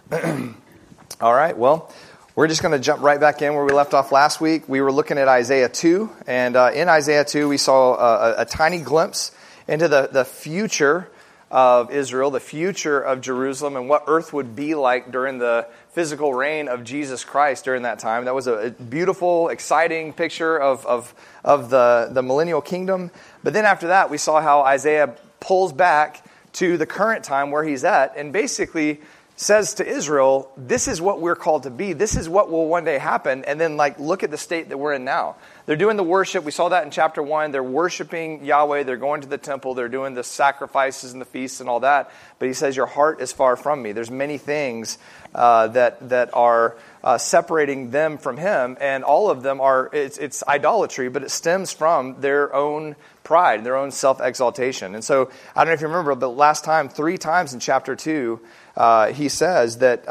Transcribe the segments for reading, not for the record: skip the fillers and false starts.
All right, well, we're just going to jump right back in where we left off last week. We were looking at Isaiah 2, and in Isaiah 2 we saw a tiny glimpse into the future of Israel, the future of Jerusalem, and what earth would be like during the physical reign of Jesus Christ during that time. That was a beautiful, exciting picture of the millennial kingdom. But then after that, we saw how Isaiah pulls back to the current time where he's at, and basically says to Israel, this is what we're called to be. This is what will one day happen. And then, look at the state that we're in now. They're doing the worship. We saw that in chapter 1. They're worshiping Yahweh. They're going to the temple. They're doing the sacrifices and the feasts and all that. But he says, your heart is far from me. There's many things that are separating them from him. And all of them are, it's idolatry, but it stems from their own pride, their own self-exaltation. And so, I don't know if you remember, but last time, 3 times in chapter 2, he says that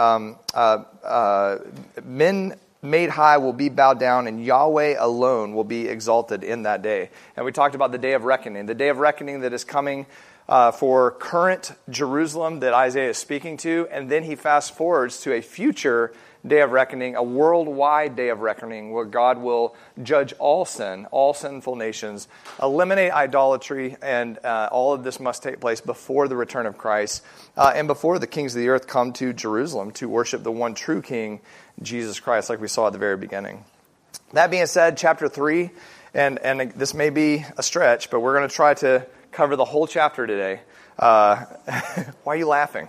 men made high will be bowed down, and Yahweh alone will be exalted in that day. And we talked about the day of reckoning that is coming for current Jerusalem that Isaiah is speaking to, and then he fast forwards to a future day of reckoning, a worldwide day of reckoning where God will judge all sin, all sinful nations, eliminate idolatry, and all of this must take place before the return of Christ and before the kings of the earth come to Jerusalem to worship the one true King, Jesus Christ, like we saw at the very beginning. That being said, chapter 3, and this may be a stretch, but we're going to try to cover the whole chapter today. Why are you laughing?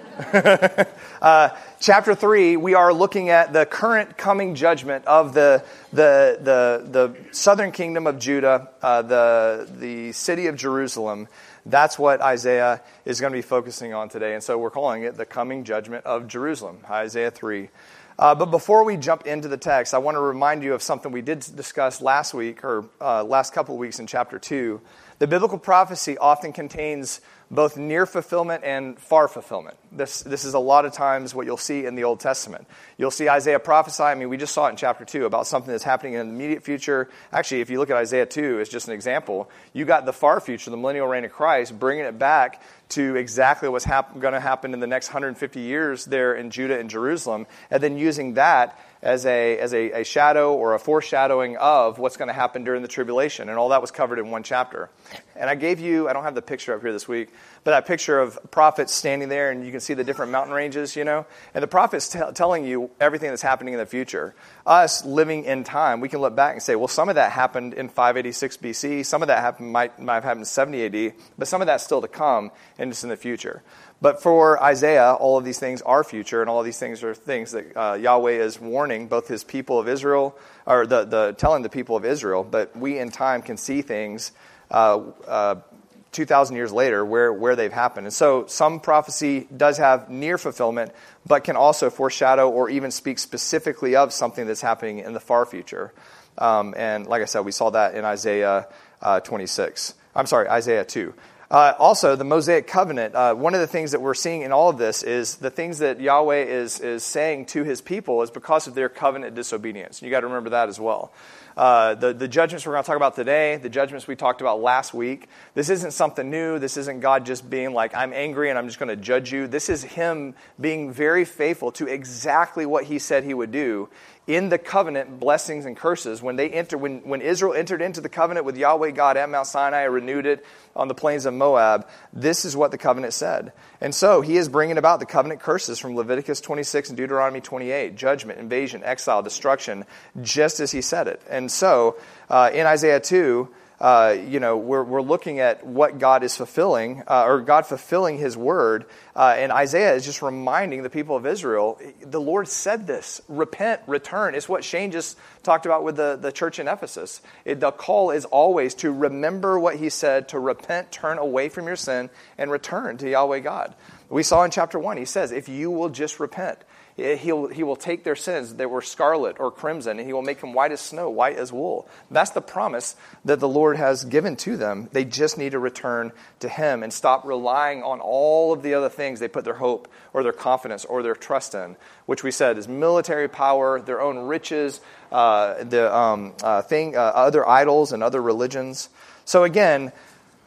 Chapter 3, we are looking at the current coming judgment of the southern kingdom of Judah, the city of Jerusalem. That's what Isaiah is going to be focusing on today. And so we're calling it the coming judgment of Jerusalem, Isaiah 3. But before we jump into the text, I want to remind you of something we did discuss last week, or last couple of weeks in chapter 2. The biblical prophecy often contains both near fulfillment and far fulfillment. This is a lot of times what you'll see in the Old Testament. You'll see Isaiah prophesy. We just saw it in chapter 2 about something that's happening in the immediate future. Actually, if you look at Isaiah 2 as just an example, you got the far future, the millennial reign of Christ, bringing it back to exactly what's going to happen in the next 150 years there in Judah and Jerusalem, and then using that as a shadow or a foreshadowing of what's going to happen during the tribulation. And all that was covered in one chapter. And I gave you, I don't have the picture up here this week, but that picture of prophets standing there, and you can see the different mountain ranges, and the prophet's telling you everything that's happening in the future. Us living in time, we can look back and say, well, some of that happened in 586 BC, some of that might have happened in 70 AD, but some of that's still to come, and it's in the future. But for Isaiah, all of these things are future, and all of these things are things that Yahweh is warning both his people of Israel, or telling the people of Israel, but we in time can see things 2,000 years later where they've happened. And so some prophecy does have near fulfillment, but can also foreshadow or even speak specifically of something that's happening in the far future. And like I said, we saw that in Isaiah 2. Also, the Mosaic covenant, one of the things that we're seeing in all of this is the things that Yahweh is saying to his people is because of their covenant disobedience. You got to remember that as well. The judgments we're going to talk about today, the judgments we talked about last week, this isn't something new. This isn't God just being like, I'm angry and I'm just going to judge you. This is him being very faithful to exactly what he said he would do in the covenant blessings and curses. When Israel entered into the covenant with Yahweh God at Mount Sinai, renewed it on the plains of Moab, this is what the covenant said. And so he is bringing about the covenant curses from Leviticus 26 and Deuteronomy 28, judgment, invasion, exile, destruction, just as he said it. And so in Isaiah 2, we're looking at what God is fulfilling, or God fulfilling his word. And Isaiah is just reminding the people of Israel, the Lord said this, repent, return. It's what Shane just talked about with the church in Ephesus. The call is always to remember what he said, to repent, turn away from your sin, and return to Yahweh God. We saw in chapter 1, he says, if you will just repent, he will take their sins that were scarlet or crimson, and he will make them white as snow, white as wool. That's the promise that the Lord has given to them. They just need to return to him and stop relying on all of the other things they put their hope or their confidence or their trust in, which we said is military power, their own riches, other idols and other religions. So again,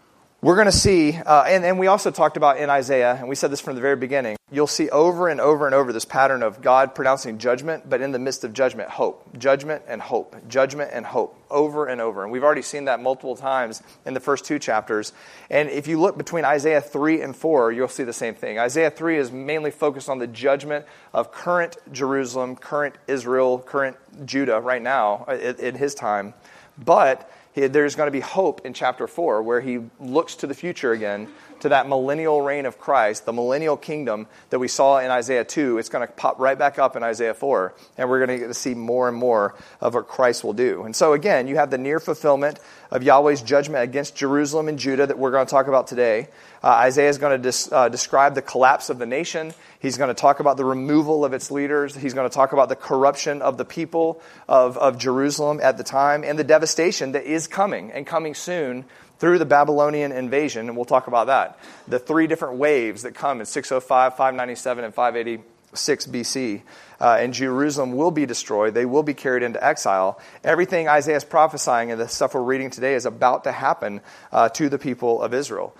we're going to see, and we also talked about in Isaiah, and we said this from the very beginning, you'll see over and over and over this pattern of God pronouncing judgment, but in the midst of judgment, hope. Judgment and hope. Judgment and hope. Over and over. And we've already seen that multiple times in the first 2 chapters. And if you look between Isaiah 3 and 4, you'll see the same thing. Isaiah 3 is mainly focused on the judgment of current Jerusalem, current Israel, current Judah right now in his time. But there's going to be hope in chapter 4 where he looks to the future again, to that millennial reign of Christ, the millennial kingdom that we saw in Isaiah 2. It's going to pop right back up in Isaiah 4, and we're going to get to see more and more of what Christ will do. And so again, you have the near fulfillment of Yahweh's judgment against Jerusalem and Judah that we're going to talk about today. Isaiah is going to describe the collapse of the nation. He's going to talk about the removal of its leaders. He's going to talk about the corruption of the people of Jerusalem at the time and the devastation that is coming and coming soon through the Babylonian invasion, and we'll talk about that. The 3 different waves that come in 605, 597, and 586 BC. And Jerusalem will be destroyed. They will be carried into exile. Everything Isaiah is prophesying and the stuff we're reading today is about to happen to the people of Israel.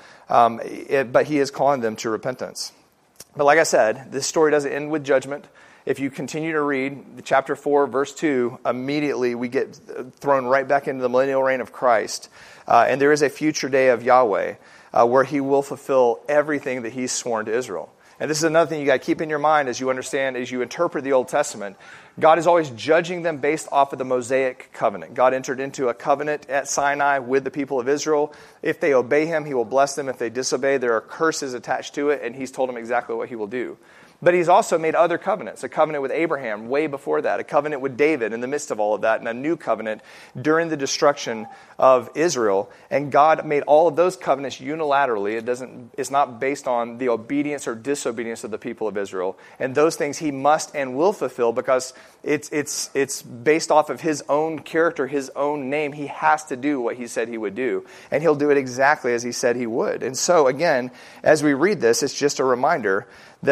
But he is calling them to repentance. But like I said, this story doesn't end with judgment. If you continue to read chapter 4, verse 2, immediately we get thrown right back into the millennial reign of Christ. And there is a future day of Yahweh where he will fulfill everything that he's sworn to Israel. And this is another thing you got to keep in your mind as you understand, as you interpret the Old Testament. God is always judging them based off of the Mosaic covenant. God entered into a covenant at Sinai with the people of Israel. If they obey him, he will bless them. If they disobey, there are curses attached to it, and he's told them exactly what he will do. But he's also made other covenants, a covenant with Abraham way before that, a covenant with David in the midst of all of that, and a new covenant during the destruction of Israel. And God made all of those covenants unilaterally. It's not based on the obedience or disobedience of the people of Israel. And those things he must and will fulfill because it's based off of his own character, his own name. He has to do what he said he would do. And he'll do it exactly as he said he would. And so, again, as we read this, it's just a reminder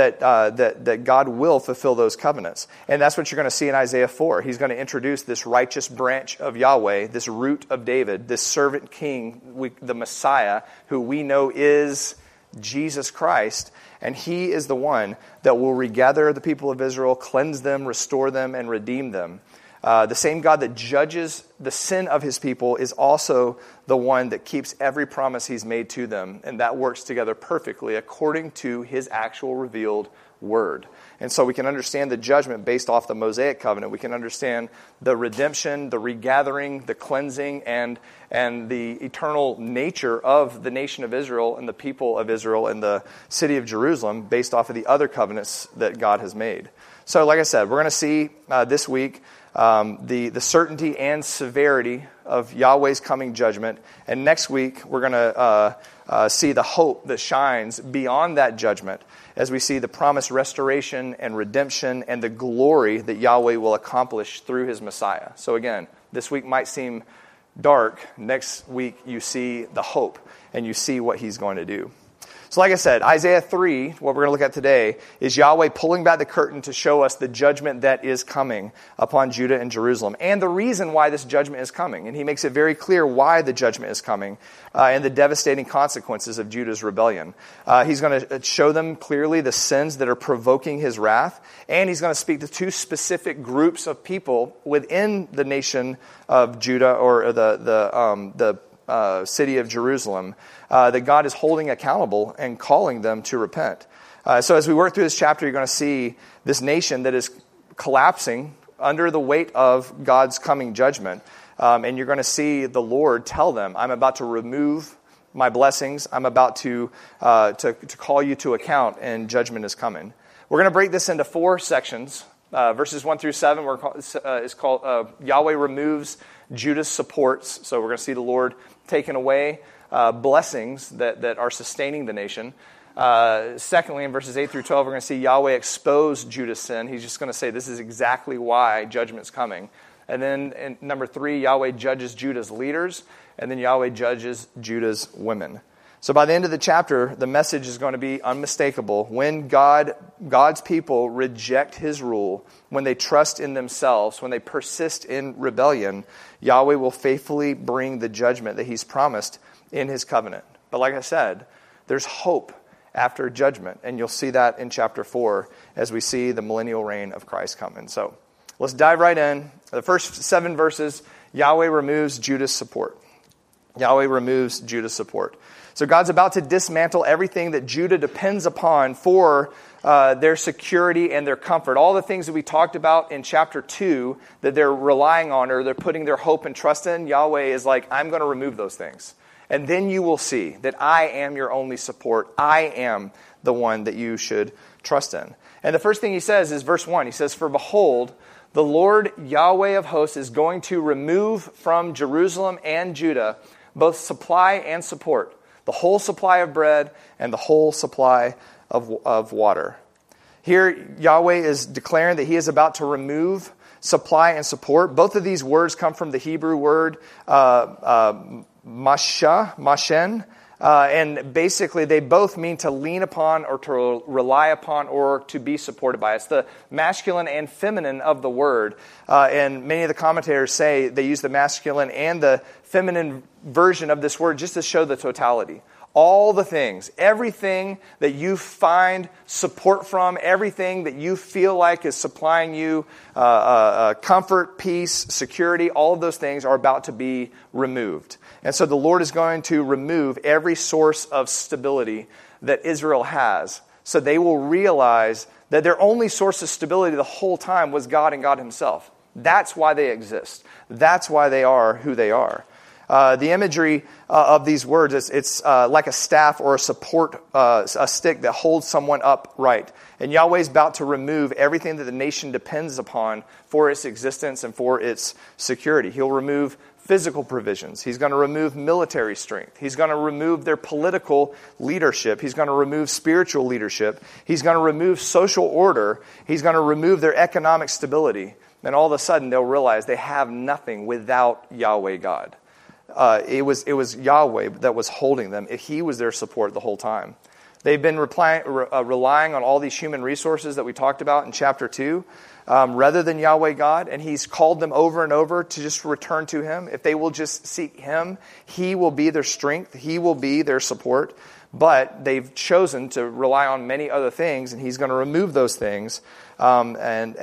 that God will fulfill those covenants. And that's what you're going to see in Isaiah 4. He's going to introduce this righteous branch of Yahweh, this root of David, this servant king, the Messiah, who we know is Jesus Christ. And he is the one that will regather the people of Israel, cleanse them, restore them, and redeem them. The same God that judges the sin of his people is also the one that keeps every promise he's made to them. And that works together perfectly according to his actual revealed word. And so we can understand the judgment based off the Mosaic covenant. We can understand the redemption, the regathering, the cleansing, and the eternal nature of the nation of Israel and the people of Israel and the city of Jerusalem based off of the other covenants that God has made. So like I said, we're going to see this week the certainty and severity of Yahweh's coming judgment. And next week, we're going to see the hope that shines beyond that judgment as we see the promised restoration and redemption and the glory that Yahweh will accomplish through his Messiah. So again, this week might seem dark. Next week, you see the hope and you see what he's going to do. So like I said, Isaiah 3, what we're going to look at today, is Yahweh pulling back the curtain to show us the judgment that is coming upon Judah and Jerusalem, and the reason why this judgment is coming. And he makes it very clear why the judgment is coming and the devastating consequences of Judah's rebellion. He's going to show them clearly the sins that are provoking his wrath, and he's going to speak to 2 specific groups of people within the nation of Judah or the city of Jerusalem that God is holding accountable and calling them to repent. So as we work through this chapter, you're going to see this nation that is collapsing under the weight of God's coming judgment. And you're going to see the Lord tell them, I'm about to remove my blessings. I'm about to call you to account, and judgment is coming. We're going to break this into 4 sections. Verses 1 through 7 is called Yahweh removes Judah's supports. So we're going to see the Lord taking away blessings that are sustaining the nation. Secondly, in verses 8 through 12, we're going to see Yahweh expose Judah's sin. He's just going to say this is exactly why judgment's coming. And then in number 3, Yahweh judges Judah's leaders. And then Yahweh judges Judah's women. So by the end of the chapter, the message is going to be unmistakable. When God's people reject his rule, when they trust in themselves, when they persist in rebellion, Yahweh will faithfully bring the judgment that he's promised in his covenant. But like I said, there's hope after judgment. And you'll see that in chapter 4 as we see the millennial reign of Christ coming. So let's dive right in. The first 7 verses, Yahweh removes Judah's support. Yahweh removes Judah's support. So God's about to dismantle everything that Judah depends upon for their security and their comfort. All the things that we talked about in chapter 2 that they're relying on or they're putting their hope and trust in, Yahweh is like, I'm going to remove those things. And then you will see that I am your only support. I am the one that you should trust in. And the first thing he says is verse 1. He says, for behold, the Lord Yahweh of hosts is going to remove from Jerusalem and Judah both supply and support, the whole supply of bread and the whole supply of water. Here, Yahweh is declaring that he is about to remove supply and support. Both of these words come from the Hebrew word mashen, and basically they both mean to lean upon or to rely upon or to be supported by. It's the masculine and feminine of the word, and many of the commentators say they use the masculine and the feminine version of this word just to show the totality. All the things, everything that you find support from, everything that you feel like is supplying you comfort, peace, security, all of those things are about to be removed. And so the Lord is going to remove every source of stability that Israel has. So they will realize that their only source of stability the whole time was God and God himself. That's why they exist. That's why they are who they are. The imagery of these words, it's like a staff or a support, a stick that holds someone upright. And Yahweh is about to remove everything that the nation depends upon for its existence and for its security. He'll remove physical provisions. He's going to remove military strength. He's going to remove their political leadership. He's going to remove spiritual leadership. He's going to remove social order. He's going to remove their economic stability. And all of a sudden they'll realize they have nothing without Yahweh God. It was Yahweh that was holding them. He was their support the whole time. They've been relying on all these human resources that we talked about in chapter 2 rather than Yahweh God, and he's called them over and over to just return to him. If they will just seek him, he will be their strength. He will be their support. But they've chosen to rely on many other things, and he's going to remove those things, and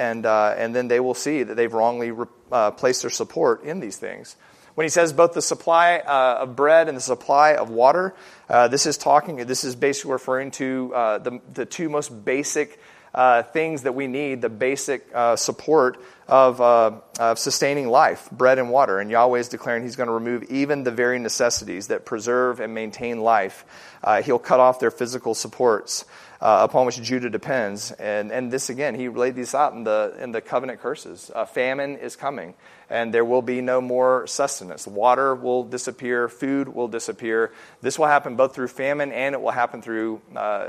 then they will see that they've wrongly placed their support in these things. When he says both the supply of bread and the supply of water, this is basically referring to the two most basic things that we need, the basic support of sustaining life, bread and water. And Yahweh is declaring he's going to remove even the very necessities that preserve and maintain life. He'll cut off their physical supports upon which Judah depends. And this, again, he laid these out in the covenant curses. Famine is coming, and there will be no more sustenance. Water will disappear. Food will disappear. This will happen both through famine and it will happen through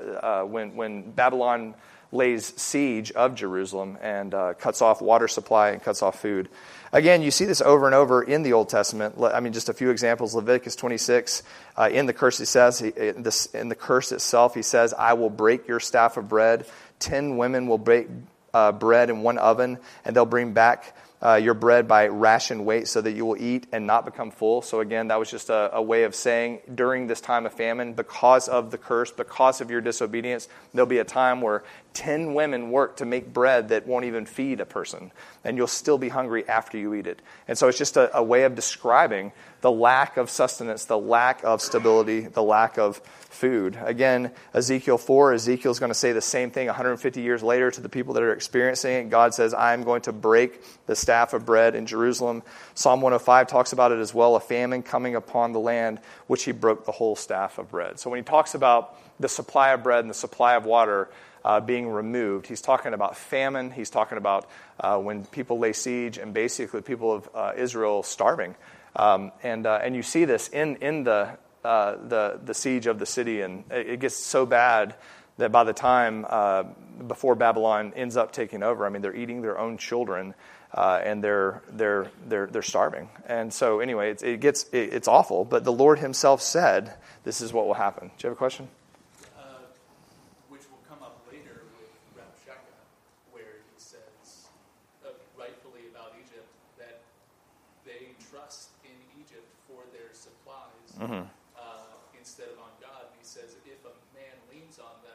when Babylon lays siege of Jerusalem and cuts off water supply and cuts off food. Again, you see this over and over in the Old Testament. I mean, just a few examples. Leviticus 26, in the curse, in the curse itself, he says, I will break your staff of bread. 10 women will break bread in one oven, and they'll bring back your bread by ration weight so that you will eat and not become full. So again, that was just a way of saying during this time of famine, because of the curse, because of your disobedience, there'll be a time where 10 women work to make bread that won't even feed a person, and you'll still be hungry after you eat it. And so it's just a way of describing the lack of sustenance, the lack of stability, the lack of food. Again, Ezekiel 4, Ezekiel's going to say the same thing 150 years later to the people that are experiencing it. God says, I'm going to break the staff of bread in Jerusalem. Psalm 105 talks about it as well, a famine coming upon the land, which he broke the whole staff of bread. So when he talks about the supply of bread and the supply of water being removed, he's talking about famine. He's talking about when people lay siege and basically people of Israel starving. And you see this in the siege of the city, and it gets so bad that by the time before Babylon ends up taking over, I mean, they're eating their own children, and they're starving. And so anyway, it's awful. But the Lord Himself said, "This is what will happen." Do you have a question? Which will come up later with Rabshakeh, where he says, rightfully about Egypt, that they trust in Egypt for their supplies. Mm-hmm. Instead instead of on God. And he says if a man leans on them,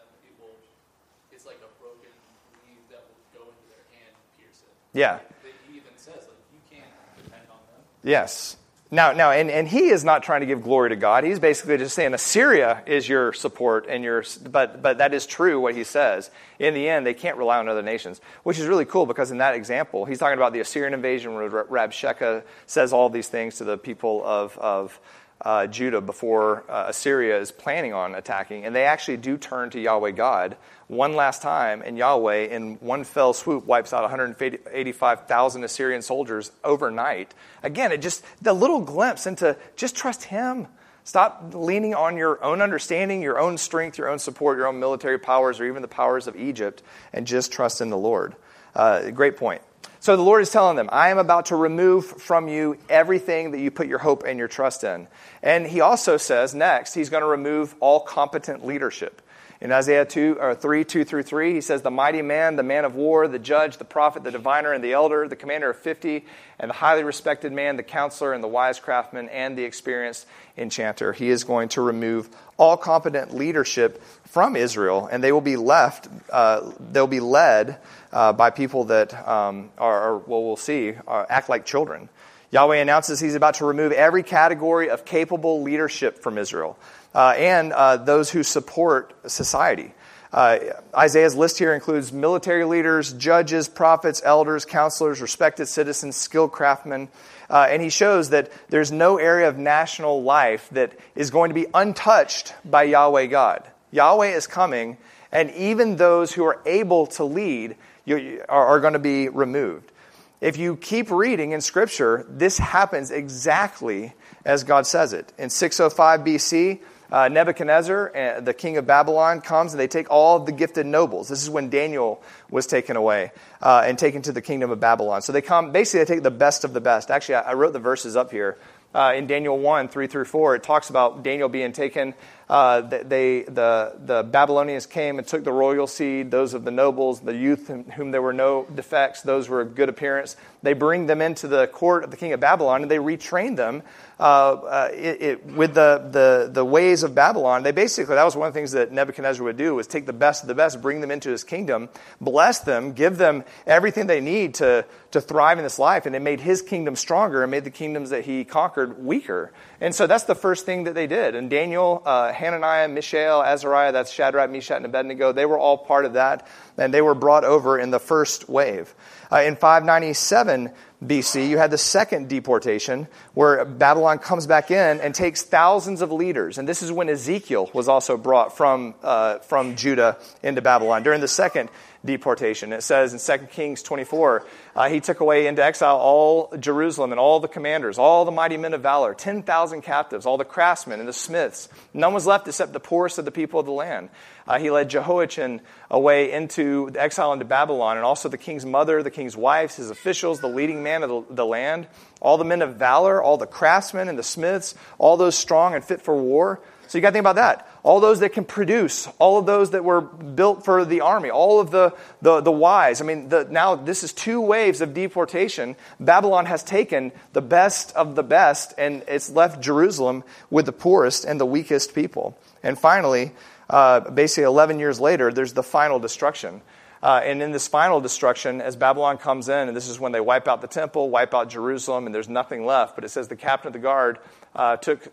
it's like a broken reed that will go into their hand and pierce it. Yeah. He even says, like, you can't depend on them. Yes. Now, and he is not trying to give glory to God. He's basically just saying Assyria is your support, but that is true what he says. In the end, they can't rely on other nations, which is really cool because in that example, he's talking about the Assyrian invasion where Rabshakeh says all these things to the people of Judah before Assyria is planning on attacking, and they actually do turn to Yahweh God one last time, and Yahweh in one fell swoop wipes out 185,000 Assyrian soldiers overnight. Again, the little glimpse into just trust him. Stop leaning on your own understanding, your own strength, your own support, your own military powers, or even the powers of Egypt, and just trust in the Lord. Great point. So the Lord is telling them, I am about to remove from you everything that you put your hope and your trust in. And he also says next, he's going to remove all competent leadership. In Isaiah 3:2-3, he says, the mighty man, the man of war, the judge, the prophet, the diviner, and the elder, the commander of 50, and the highly respected man, the counselor, and the wise craftsman, and the experienced enchanter. He is going to remove all competent leadership from Israel, and they will be left, they'll be led by people that we'll see, act like children. Yahweh announces he's about to remove every category of capable leadership from Israel. And those who support society. Isaiah's list here includes military leaders, judges, prophets, elders, counselors, respected citizens, skilled craftsmen. And he shows that there's no area of national life that is going to be untouched by Yahweh God. Yahweh is coming, and even those who are able to lead are going to be removed. If you keep reading in Scripture, this happens exactly as God says it. In 605 BC, Nebuchadnezzar, the king of Babylon, comes and they take all of the gifted nobles. This is when Daniel was taken away and taken to the kingdom of Babylon. So they take the best of the best. Actually, I wrote the verses up here. In Daniel 1:3-4, it talks about Daniel being taken. The Babylonians came and took the royal seed, those of the nobles, the youth in whom there were no defects, those were of good appearance. They bring them into the court of the king of Babylon, and they retrain them with the ways of Babylon. That was one of the things that Nebuchadnezzar would do, was take the best of the best, bring them into his kingdom, bless them, give them everything they need to thrive in this life. And it made his kingdom stronger and made the kingdoms that he conquered weaker. And so that's the first thing that they did. And Daniel, Hananiah, Mishael, Azariah, that's Shadrach, Meshach, and Abednego, they were all part of that. And they were brought over in the first wave. In 597 BC, you had the second deportation where Babylon comes back in and takes thousands of leaders. And this is when Ezekiel was also brought from Judah into Babylon during the second deportation. It says in 2 Kings 24, he took away into exile all Jerusalem and all the commanders, all the mighty men of valor, 10,000 captives, all the craftsmen and the smiths. None was left except the poorest of the people of the land. He led Jehoiachin away into the exile into Babylon, and also the king's mother, the king's wives, his officials, the leading man of the land, all the men of valor, all the craftsmen and the smiths, all those strong and fit for war. So you got to think about that. All those that can produce, all of those that were built for the army, all of the wise. I mean, now this is 2 waves of deportation. Babylon has taken the best of the best, and it's left Jerusalem with the poorest and the weakest people. And finally, basically 11 years later, there's the final destruction. And in this final destruction, as Babylon comes in, and this is when they wipe out the temple, wipe out Jerusalem, and there's nothing left. But it says the captain of the guard took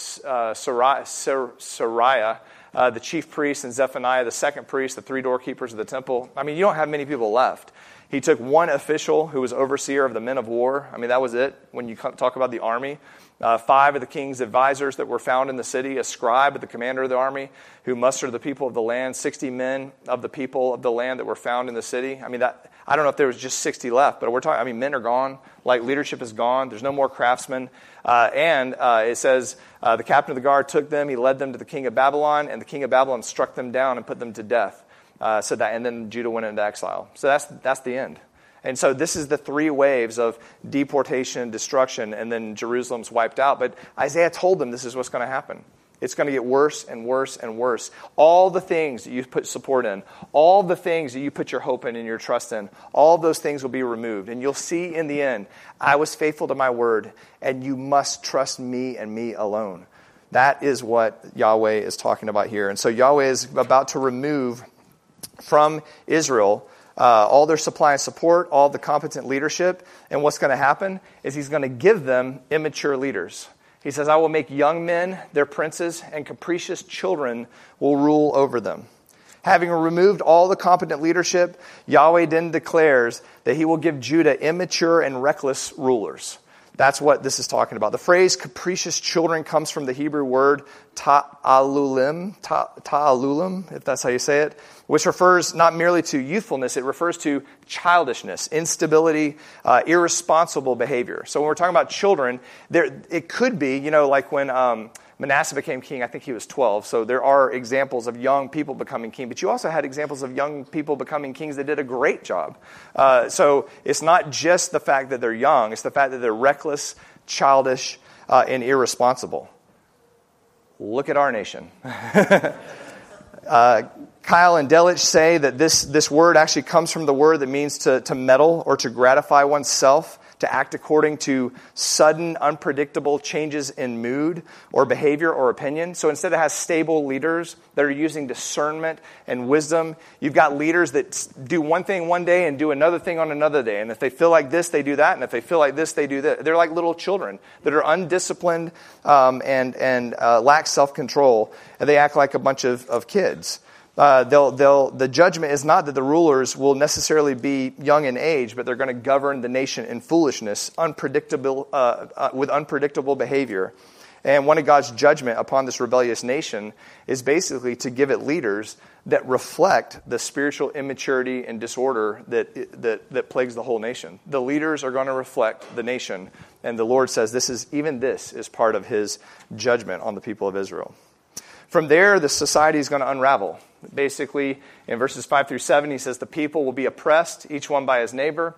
Sariah, the chief priest, and Zephaniah, the second priest, the 3 doorkeepers of the temple. I mean, you don't have many people left. He took one official who was overseer of the men of war. I mean, that was it when you talk about the army. 5 of the king's advisors that were found in the city, a scribe, the commander of the army, who mustered the people of the land, 60 men of the people of the land that were found in the city. I mean, I don't know if there was just 60 left, but we're talking, men are gone, like leadership is gone, there's no more craftsmen. And it says, the captain of the guard took them, he led them to the king of Babylon, and the king of Babylon struck them down and put them to death. And then Judah went into exile. So that's the end. And so this is the 3 waves of deportation, destruction, and then Jerusalem's wiped out. But Isaiah told them this is what's going to happen. It's going to get worse and worse and worse. All the things that you put support in, all the things that you put your hope in and your trust in, all those things will be removed. And you'll see in the end, I was faithful to my word, and you must trust me and me alone. That is what Yahweh is talking about here. And so Yahweh is about to remove from Israel all their supply and support, all the competent leadership. And what's going to happen is he's going to give them immature leaders. He says, I will make young men their princes, and capricious children will rule over them. Having removed all the competent leadership, Yahweh then declares that he will give Judah immature and reckless rulers. That's what this is talking about. The phrase capricious children comes from the Hebrew word ta'alulim, if that's how you say it, which refers not merely to youthfulness, it refers to childishness, instability, irresponsible behavior. So when we're talking about children, it could be, like when Manasseh became king, I think he was 12. So there are examples of young people becoming king. But you also had examples of young people becoming kings that did a great job. So it's not just the fact that they're young. It's the fact that they're reckless, childish, and irresponsible. Look at our nation. Kyle and Delich say that this word actually comes from the word that means to meddle or to gratify oneself, to act according to sudden, unpredictable changes in mood or behavior or opinion. So instead it has stable leaders that are using discernment and wisdom, you've got leaders that do one thing one day and do another thing on another day. And if they feel like this, they do that. And if they feel like this, they do that. They're like little children that are undisciplined and lack self-control. And they act like a bunch of kids. The judgment is not that the rulers will necessarily be young in age, but they're going to govern the nation in foolishness, with unpredictable behavior. And one of God's judgment upon this rebellious nation is basically to give it leaders that reflect the spiritual immaturity and disorder that plagues the whole nation. The leaders are going to reflect the nation, and the Lord says this is part of his judgment on the people of Israel. From there, the society is going to unravel. Basically, in verses 5 through 7, he says the people will be oppressed, each one by his neighbor.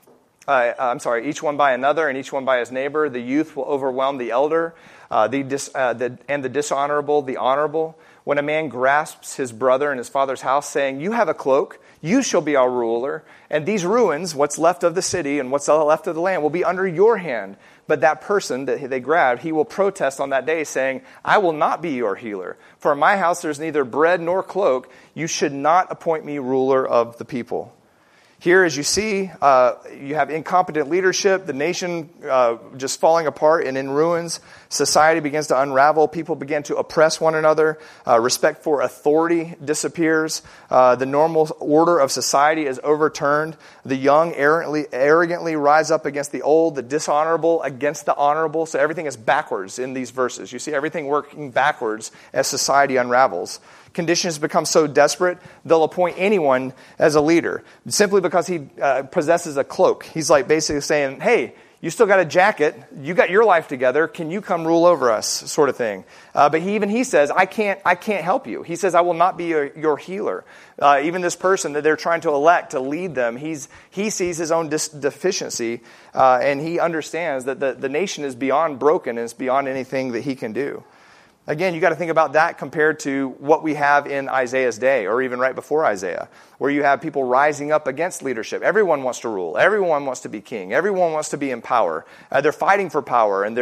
Each one by another, and each one by his neighbor. The youth will overwhelm the elder, and the dishonorable, the honorable. When a man grasps his brother in his father's house, saying, "You have a cloak, you shall be our ruler, and these ruins, what's left of the city and what's left of the land, will be under your hand." But that person that they grabbed, he will protest on that day, saying, "I will not be your healer. For in my house there's neither bread nor cloak. You should not appoint me ruler of the people." Here, as you see, you have incompetent leadership, the nation just falling apart and in ruins. Society begins to unravel. People begin to oppress one another. Respect for authority disappears. The normal order of society is overturned. The young arrogantly rise up against the old, the dishonorable against the honorable. So everything is backwards in these verses. You see everything working backwards as society unravels. Conditions become so desperate, they'll appoint anyone as a leader simply because he possesses a cloak. He's like basically saying, "Hey, you still got a jacket. You got your life together. Can you come rule over us?" sort of thing. But he says, "I can't help you." He says, "I will not be your healer." Even this person that they're trying to elect to lead them, he sees his own deficiency, and he understands that the nation is beyond broken and it's beyond anything that he can do. Again, you got to think about that compared to what we have in Isaiah's day, or even right before Isaiah, where you have people rising up against leadership. Everyone wants to rule. Everyone wants to be king. Everyone wants to be in power. They're fighting for power, and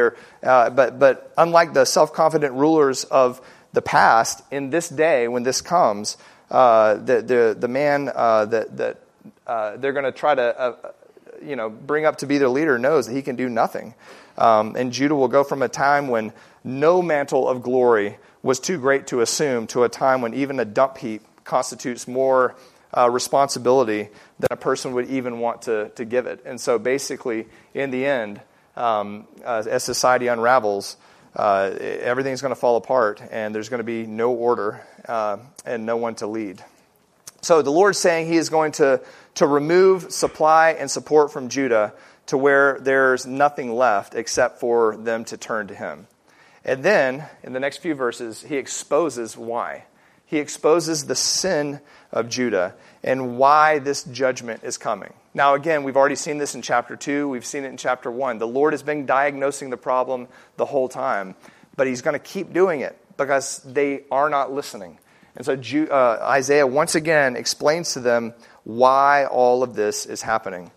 but unlike the self-confident rulers of the past, in this day when this comes, the man that they're going to try to bring up to be their leader knows that he can do nothing. And Judah will go from a time when no mantle of glory was too great to assume to a time when even a dump heap constitutes more responsibility than a person would even want to give it. And so basically, in the end, as society unravels, everything's going to fall apart, and there's going to be no order and no one to lead. So the Lord's saying he is going to remove supply and support from Judah to where there's nothing left except for them to turn to him. And then, in the next few verses, he exposes why. He exposes the sin of Judah and why this judgment is coming. Now, again, we've already seen this in chapter 2. We've seen it in chapter 1. The Lord has been diagnosing the problem the whole time, but he's going to keep doing it because they are not listening. And so Isaiah once again explains to them why all of this is happening.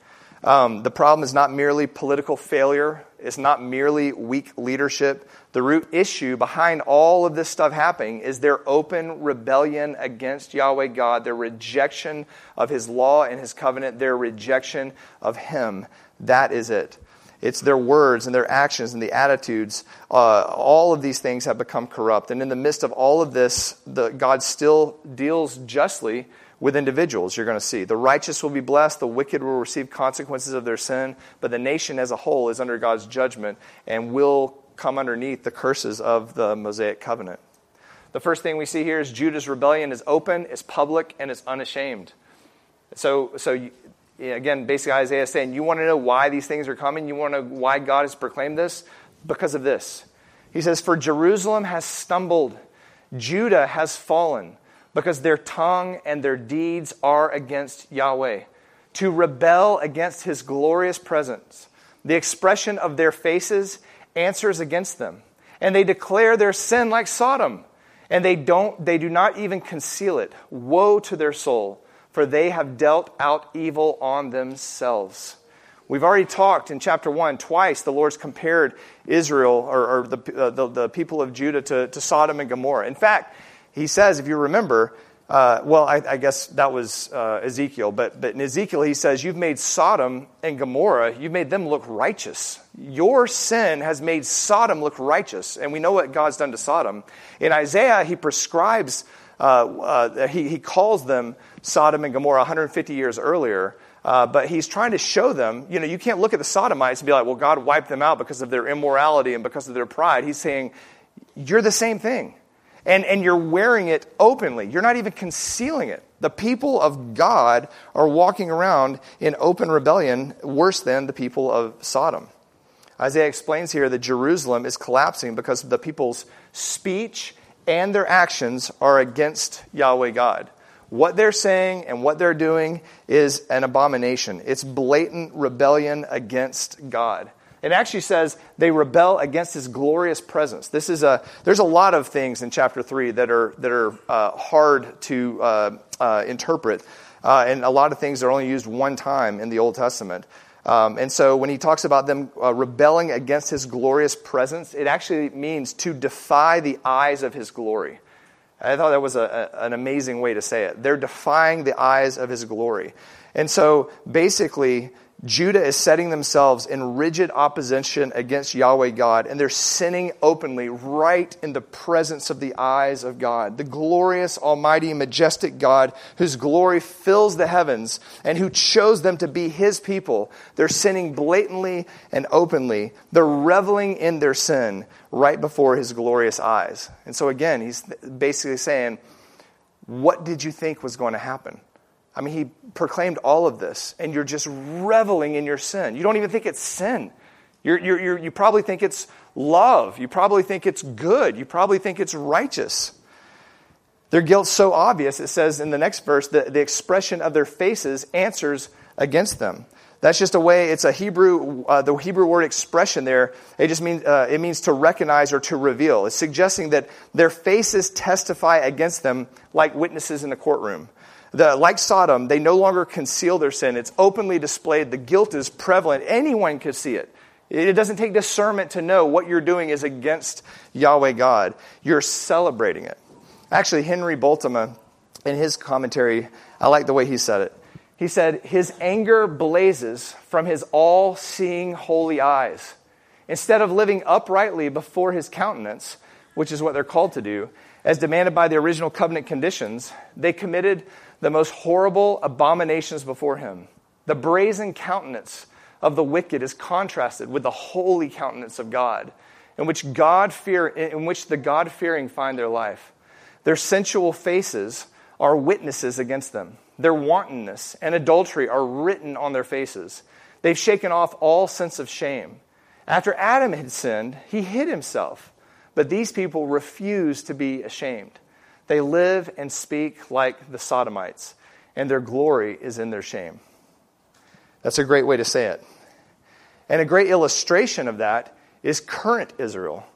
The problem is not merely political failure. It's not merely weak leadership. The root issue behind all of this stuff happening is their open rebellion against Yahweh God, their rejection of His law and His covenant, their rejection of Him. That is it. It's their words and their actions and the attitudes. All of these things have become corrupt. And in the midst of all of this, God still deals justly with individuals, you're going to see. The righteous will be blessed, the wicked will receive consequences of their sin, but the nation as a whole is under God's judgment and will come underneath the curses of the Mosaic covenant. The first thing we see here is Judah's rebellion is open, is public, and is unashamed. So again, basically Isaiah is saying, you want to know why these things are coming? You want to know why God has proclaimed this? Because of this. He says, for Jerusalem has stumbled, Judah has fallen, because their tongue and their deeds are against Yahweh, to rebel against His glorious presence. The expression of their faces answers against them, and they declare their sin like Sodom, and they do not even conceal it. Woe to their soul, for they have dealt out evil on themselves. We've already talked in chapter 1, twice the Lord's compared Israel, or the people of Judah to Sodom and Gomorrah. In fact, He says, if you remember, I guess that was Ezekiel, but in Ezekiel He says, you've made Sodom and Gomorrah, you've made them look righteous. Your sin has made Sodom look righteous, and we know what God's done to Sodom. In Isaiah, He prescribes, he calls them Sodom and Gomorrah 150 years earlier, but He's trying to show them, you can't look at the Sodomites and be like, well, God wiped them out because of their immorality and because of their pride. He's saying, you're the same thing. And you're wearing it openly. You're not even concealing it. The people of God are walking around in open rebellion worse than the people of Sodom. Isaiah explains here that Jerusalem is collapsing because the people's speech and their actions are against Yahweh God. What they're saying and what they're doing is an abomination. It's blatant rebellion against God. It actually says they rebel against His glorious presence. There's a lot of things in chapter 3 that are hard to interpret, and a lot of things are only used one time in the Old Testament. And so when he talks about them rebelling against His glorious presence, it actually means to defy the eyes of His glory. I thought that was an amazing way to say it. They're defying the eyes of His glory. And so basically, Judah is setting themselves in rigid opposition against Yahweh God, and they're sinning openly right in the presence of the eyes of God, the glorious, almighty, majestic God whose glory fills the heavens and who chose them to be His people. They're sinning blatantly and openly. They're reveling in their sin right before His glorious eyes. And so again, He's basically saying, what did you think was going to happen? I mean, He proclaimed all of this, and you're just reveling in your sin. You don't even think it's sin. You probably think it's love. You probably think it's good. You probably think it's righteous. Their guilt's so obvious, it says in the next verse, that the expression of their faces answers against them. That's just a way, it's a Hebrew, the Hebrew word expression there, it just means, it means to recognize or to reveal. It's suggesting that their faces testify against them like witnesses in a courtroom. Like Sodom, they no longer conceal their sin. It's openly displayed. The guilt is prevalent. Anyone could see it. It doesn't take discernment to know what you're doing is against Yahweh God. You're celebrating it. Actually, Henry Bultema, in his commentary, I like the way he said it. He said, His anger blazes from His all-seeing holy eyes. Instead of living uprightly before His countenance, which is what they're called to do, as demanded by the original covenant conditions, they committed the most horrible abominations before Him. The brazen countenance of the wicked is contrasted with the holy countenance of God, in which the God-fearing find their life. Their sensual faces are witnesses against them. Their wantonness and adultery are written on their faces. They've shaken off all sense of shame. After Adam had sinned, he hid himself. But these people refuse to be ashamed. They live and speak like the Sodomites, and their glory is in their shame. That's a great way to say it. And a great illustration of that is current Israel.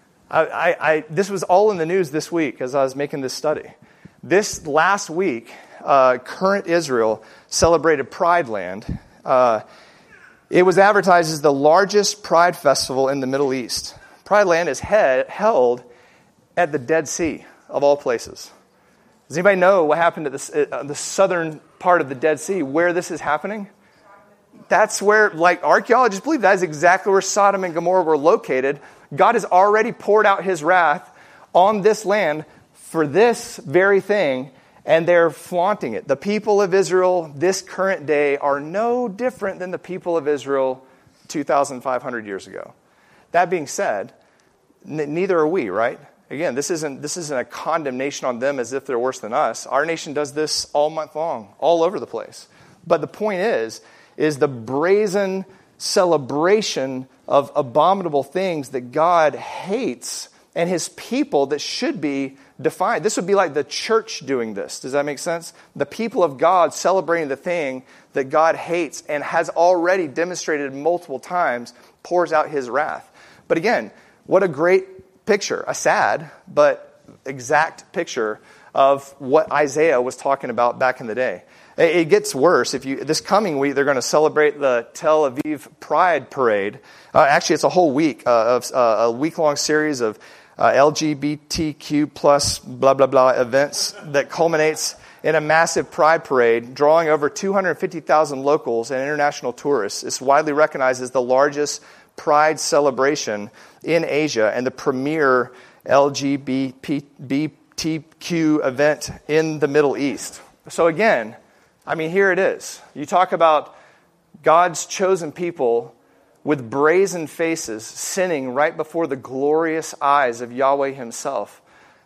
This was all in the news this week as I was making this study. This last week, current Israel celebrated Pride Land. It was advertised as the largest Pride festival in the Middle East. Pride Land is held at the Dead Sea, of all places. Does anybody know what happened at the southern part of the Dead Sea, where this is happening? That's where, archaeologists believe that is exactly where Sodom and Gomorrah were located. God has already poured out his wrath on this land for this very thing, and they're flaunting it. The people of Israel this current day are no different than the people of Israel 2,500 years ago. That being said, neither are we, right? Again, this isn't a condemnation on them as if they're worse than us. Our nation does this all month long, all over the place. But the point is the brazen celebration of abominable things that God hates, and his people that should be defined. This would be like the church doing this. Does that make sense? The people of God celebrating the thing that God hates and has already demonstrated multiple times pours out his wrath. But again, what a great picture. A sad but exact picture of what Isaiah was talking about back in the day. It gets worse. This coming week, they're going to celebrate the Tel Aviv Pride Parade. Actually, it's a whole week of a week-long series of LGBTQ plus blah, blah, blah events that culminates in a massive pride parade drawing over 250,000 locals and international tourists. It's widely recognized as the largest pride celebration in Asia and the premier LGBTQ event in the Middle East. So again, here it is. You talk about God's chosen people with brazen faces sinning right before the glorious eyes of Yahweh himself.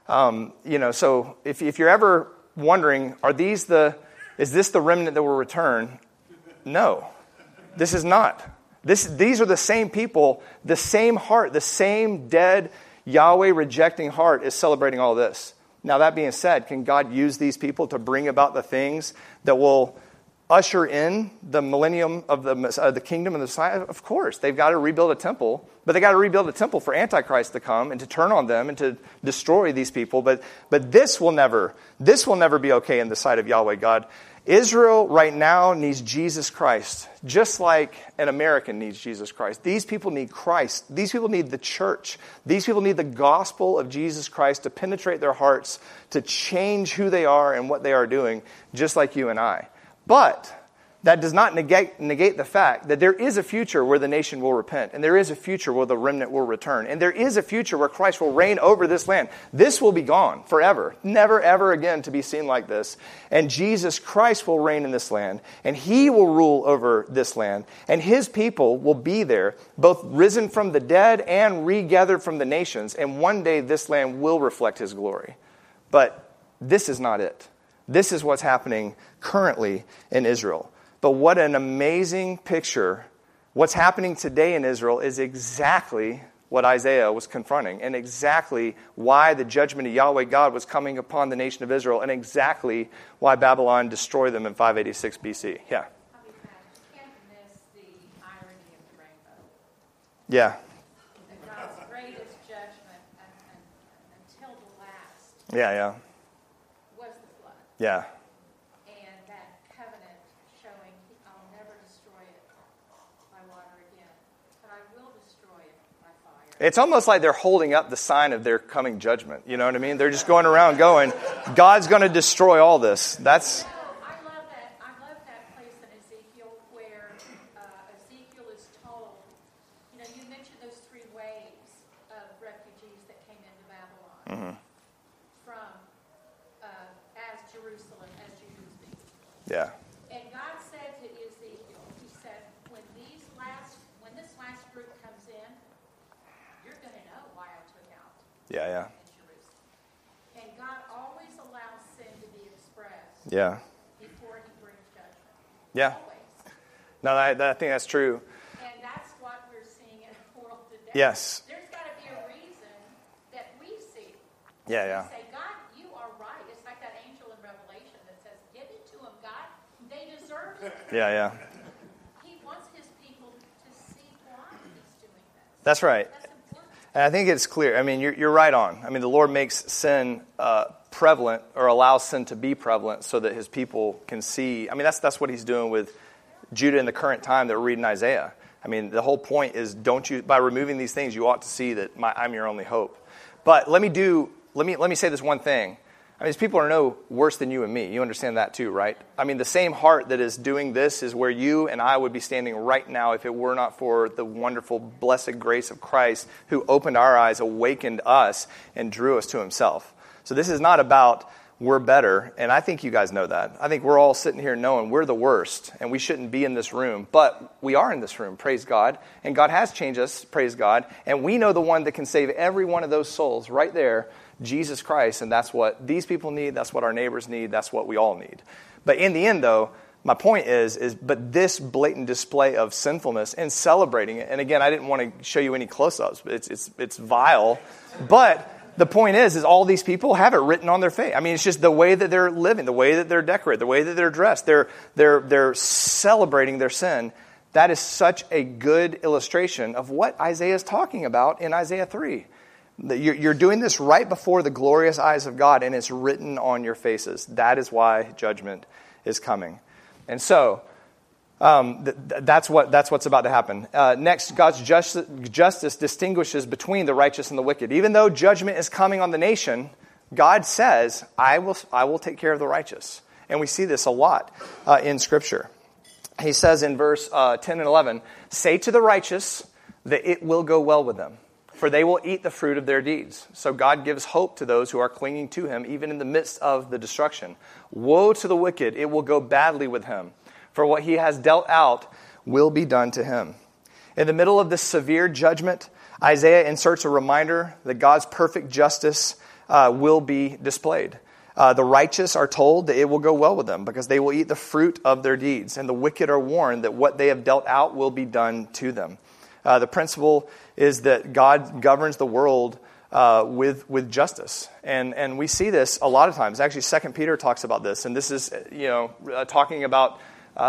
So if you're ever wondering, is this the remnant that will return? No, this is not. These are the same people, the same heart, the same dead Yahweh rejecting heart is celebrating all this. Now that being said, can God use these people to bring about the things that will usher in the millennium of the kingdom of the Messiah? Of course. They've got to rebuild a temple, but they got to rebuild a temple for Antichrist to come and to turn on them and to destroy these people. But this will never be okay in the sight of Yahweh God. Israel right now needs Jesus Christ, just like an American needs Jesus Christ. These people need Christ. These people need the church. These people need the gospel of Jesus Christ to penetrate their hearts, to change who they are and what they are doing, just like you and I. But that does not negate the fact that there is a future where the nation will repent, and there is a future where the remnant will return, and there is a future where Christ will reign over this land. This will be gone forever, never ever again to be seen like this. And Jesus Christ will reign in this land, and he will rule over this land, and his people will be there, both risen from the dead and regathered from the nations, and one day this land will reflect his glory. But this is not it. This is what's happening currently in Israel. But what an amazing picture. What's happening today in Israel is exactly what Isaiah was confronting, and exactly why the judgment of Yahweh God was coming upon the nation of Israel, and exactly why Babylon destroyed them in 586 BC. Yeah? You can't miss the irony of the rainbow. Yeah. That God's greatest judgment until the last Yeah. was the flood. Yeah. And that covenant showing, I'll never destroy it by water again, but I will destroy it by fire. It's almost like they're holding up the sign of their coming judgment. You know what I mean? They're just going around going, God's going to destroy all this. That's... I love that place in Ezekiel where Ezekiel is told, you mentioned those three waves of refugees that came into Babylon from as Jerusalem was being. Yeah. And God said to Ezekiel, he said, when this last group comes in, you're going to know why I took out Yeah. in Jerusalem. And God always allows sin to be expressed Yeah. before he brings judgment. Yeah. Always. No, I think that's true. And that's what we're seeing in the world today. Yes. There's got to be a reason that we see. Yeah. We say, God, you are right. It's like that angel in Revelation that says, give it to them, God. They deserve it. Yeah. He wants his people to see why he's doing this. That's right. That's important. And I think it's clear. You're right on. The Lord makes sin prevalent, or allows sin to be prevalent so that his people can see. That's what he's doing with Judah in the current time that we're reading Isaiah. I mean, the whole point is, by removing these things, you ought to see that I'm your only hope. But let me say this one thing. I mean, these people are no worse than you and me. You understand that too, right? I mean, the same heart that is doing this is where you and I would be standing right now if it were not for the wonderful, blessed grace of Christ who opened our eyes, awakened us, and drew us to himself. So this is not about we're better, and I think you guys know that. I think we're all sitting here knowing we're the worst, and we shouldn't be in this room. But we are in this room, praise God. And God has changed us, praise God. And we know the one that can save every one of those souls right there, Jesus Christ. And that's what these people need. That's what our neighbors need. That's what we all need. But in the end, though, my point is but this blatant display of sinfulness and celebrating it. And again, I didn't want to show you any close-ups. But it's vile. But the point is all these people have it written on their face. I mean, it's just the way that they're living, the way that they're decorated, the way that they're dressed. They're celebrating their sin. That is such a good illustration of what Isaiah is talking about in Isaiah 3. You're doing this right before the glorious eyes of God, and it's written on your faces. That is why judgment is coming. And so that's what's about to happen. Next, God's justice distinguishes between the righteous and the wicked. Even though judgment is coming on the nation, God says, I will take care of the righteous. And we see this a lot in Scripture. He says in verse 10 and 11, say to the righteous that it will go well with them, for they will eat the fruit of their deeds. So God gives hope to those who are clinging to him, even in the midst of the destruction. Woe to the wicked, it will go badly with him. For what he has dealt out will be done to him. In the middle of this severe judgment, Isaiah inserts a reminder that God's perfect justice will be displayed. The righteous are told that it will go well with them because they will eat the fruit of their deeds. And the wicked are warned that what they have dealt out will be done to them. The principle is that God governs the world with justice. And we see this a lot of times. Actually, 2 Peter talks about this. And this is, talking about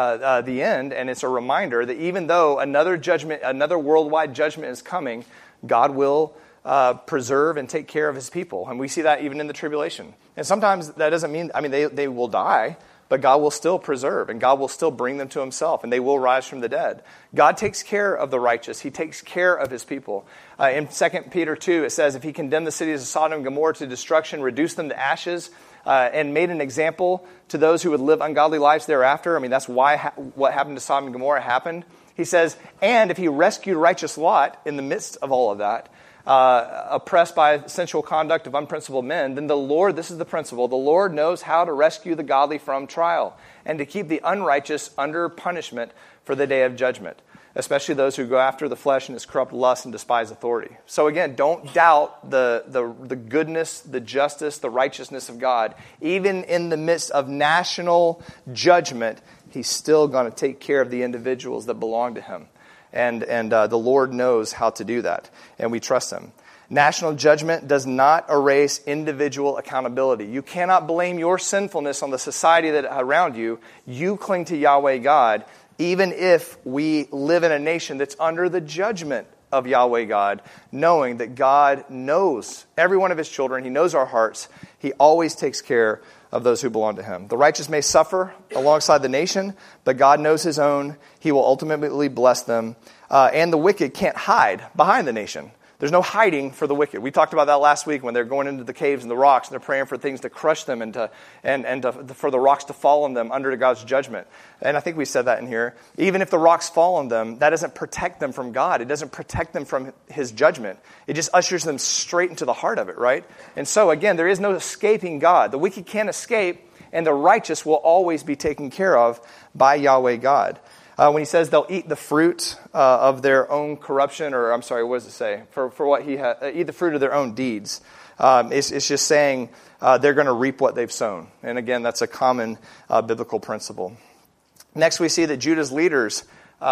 the end, and it's a reminder that even though another worldwide judgment is coming, God will preserve and take care of his people. And we see that even in the tribulation. And sometimes that doesn't mean, they will die, but God will still preserve, and God will still bring them to himself, and they will rise from the dead. God takes care of the righteous. He takes care of his people. In 2 Peter 2, it says, if he condemned the cities of Sodom and Gomorrah to destruction, reduced them to ashes, and made an example to those who would live ungodly lives thereafter. That's why what happened to Sodom and Gomorrah happened. He says, and if he rescued righteous Lot in the midst of all of that, oppressed by sensual conduct of unprincipled men, then the Lord, this is the principle, the Lord knows how to rescue the godly from trial and to keep the unrighteous under punishment for the day of judgment, especially those who go after the flesh and its corrupt lust and despise authority. So again, don't doubt the goodness, the justice, the righteousness of God. Even in the midst of national judgment, he's still going to take care of the individuals that belong to him. And the Lord knows how to do that, and we trust him. National judgment does not erase individual accountability. You cannot blame your sinfulness on the society that around you. You cling to Yahweh God, even if we live in a nation that's under the judgment of Yahweh God, knowing that God knows every one of his children. He knows our hearts. He always takes care of those who belong to him. The righteous may suffer alongside the nation, but God knows his own. He will ultimately bless them. And the wicked can't hide behind the nation. There's no hiding for the wicked. We talked about that last week when they're going into the caves and the rocks and they're praying for things to crush them and for the rocks to fall on them under God's judgment. And I think we said that in here. Even if the rocks fall on them, that doesn't protect them from God. It doesn't protect them from his judgment. It just ushers them straight into the heart of it, right? And so again, there is no escaping God. The wicked can't escape, and the righteous will always be taken care of by Yahweh God. When he says they'll eat the fruit of their own corruption, or I'm sorry, what does it say? For what he eat the fruit of their own deeds. It's just saying they're going to reap what they've sown. And again, that's a common biblical principle. Next, we see that Judah's leaders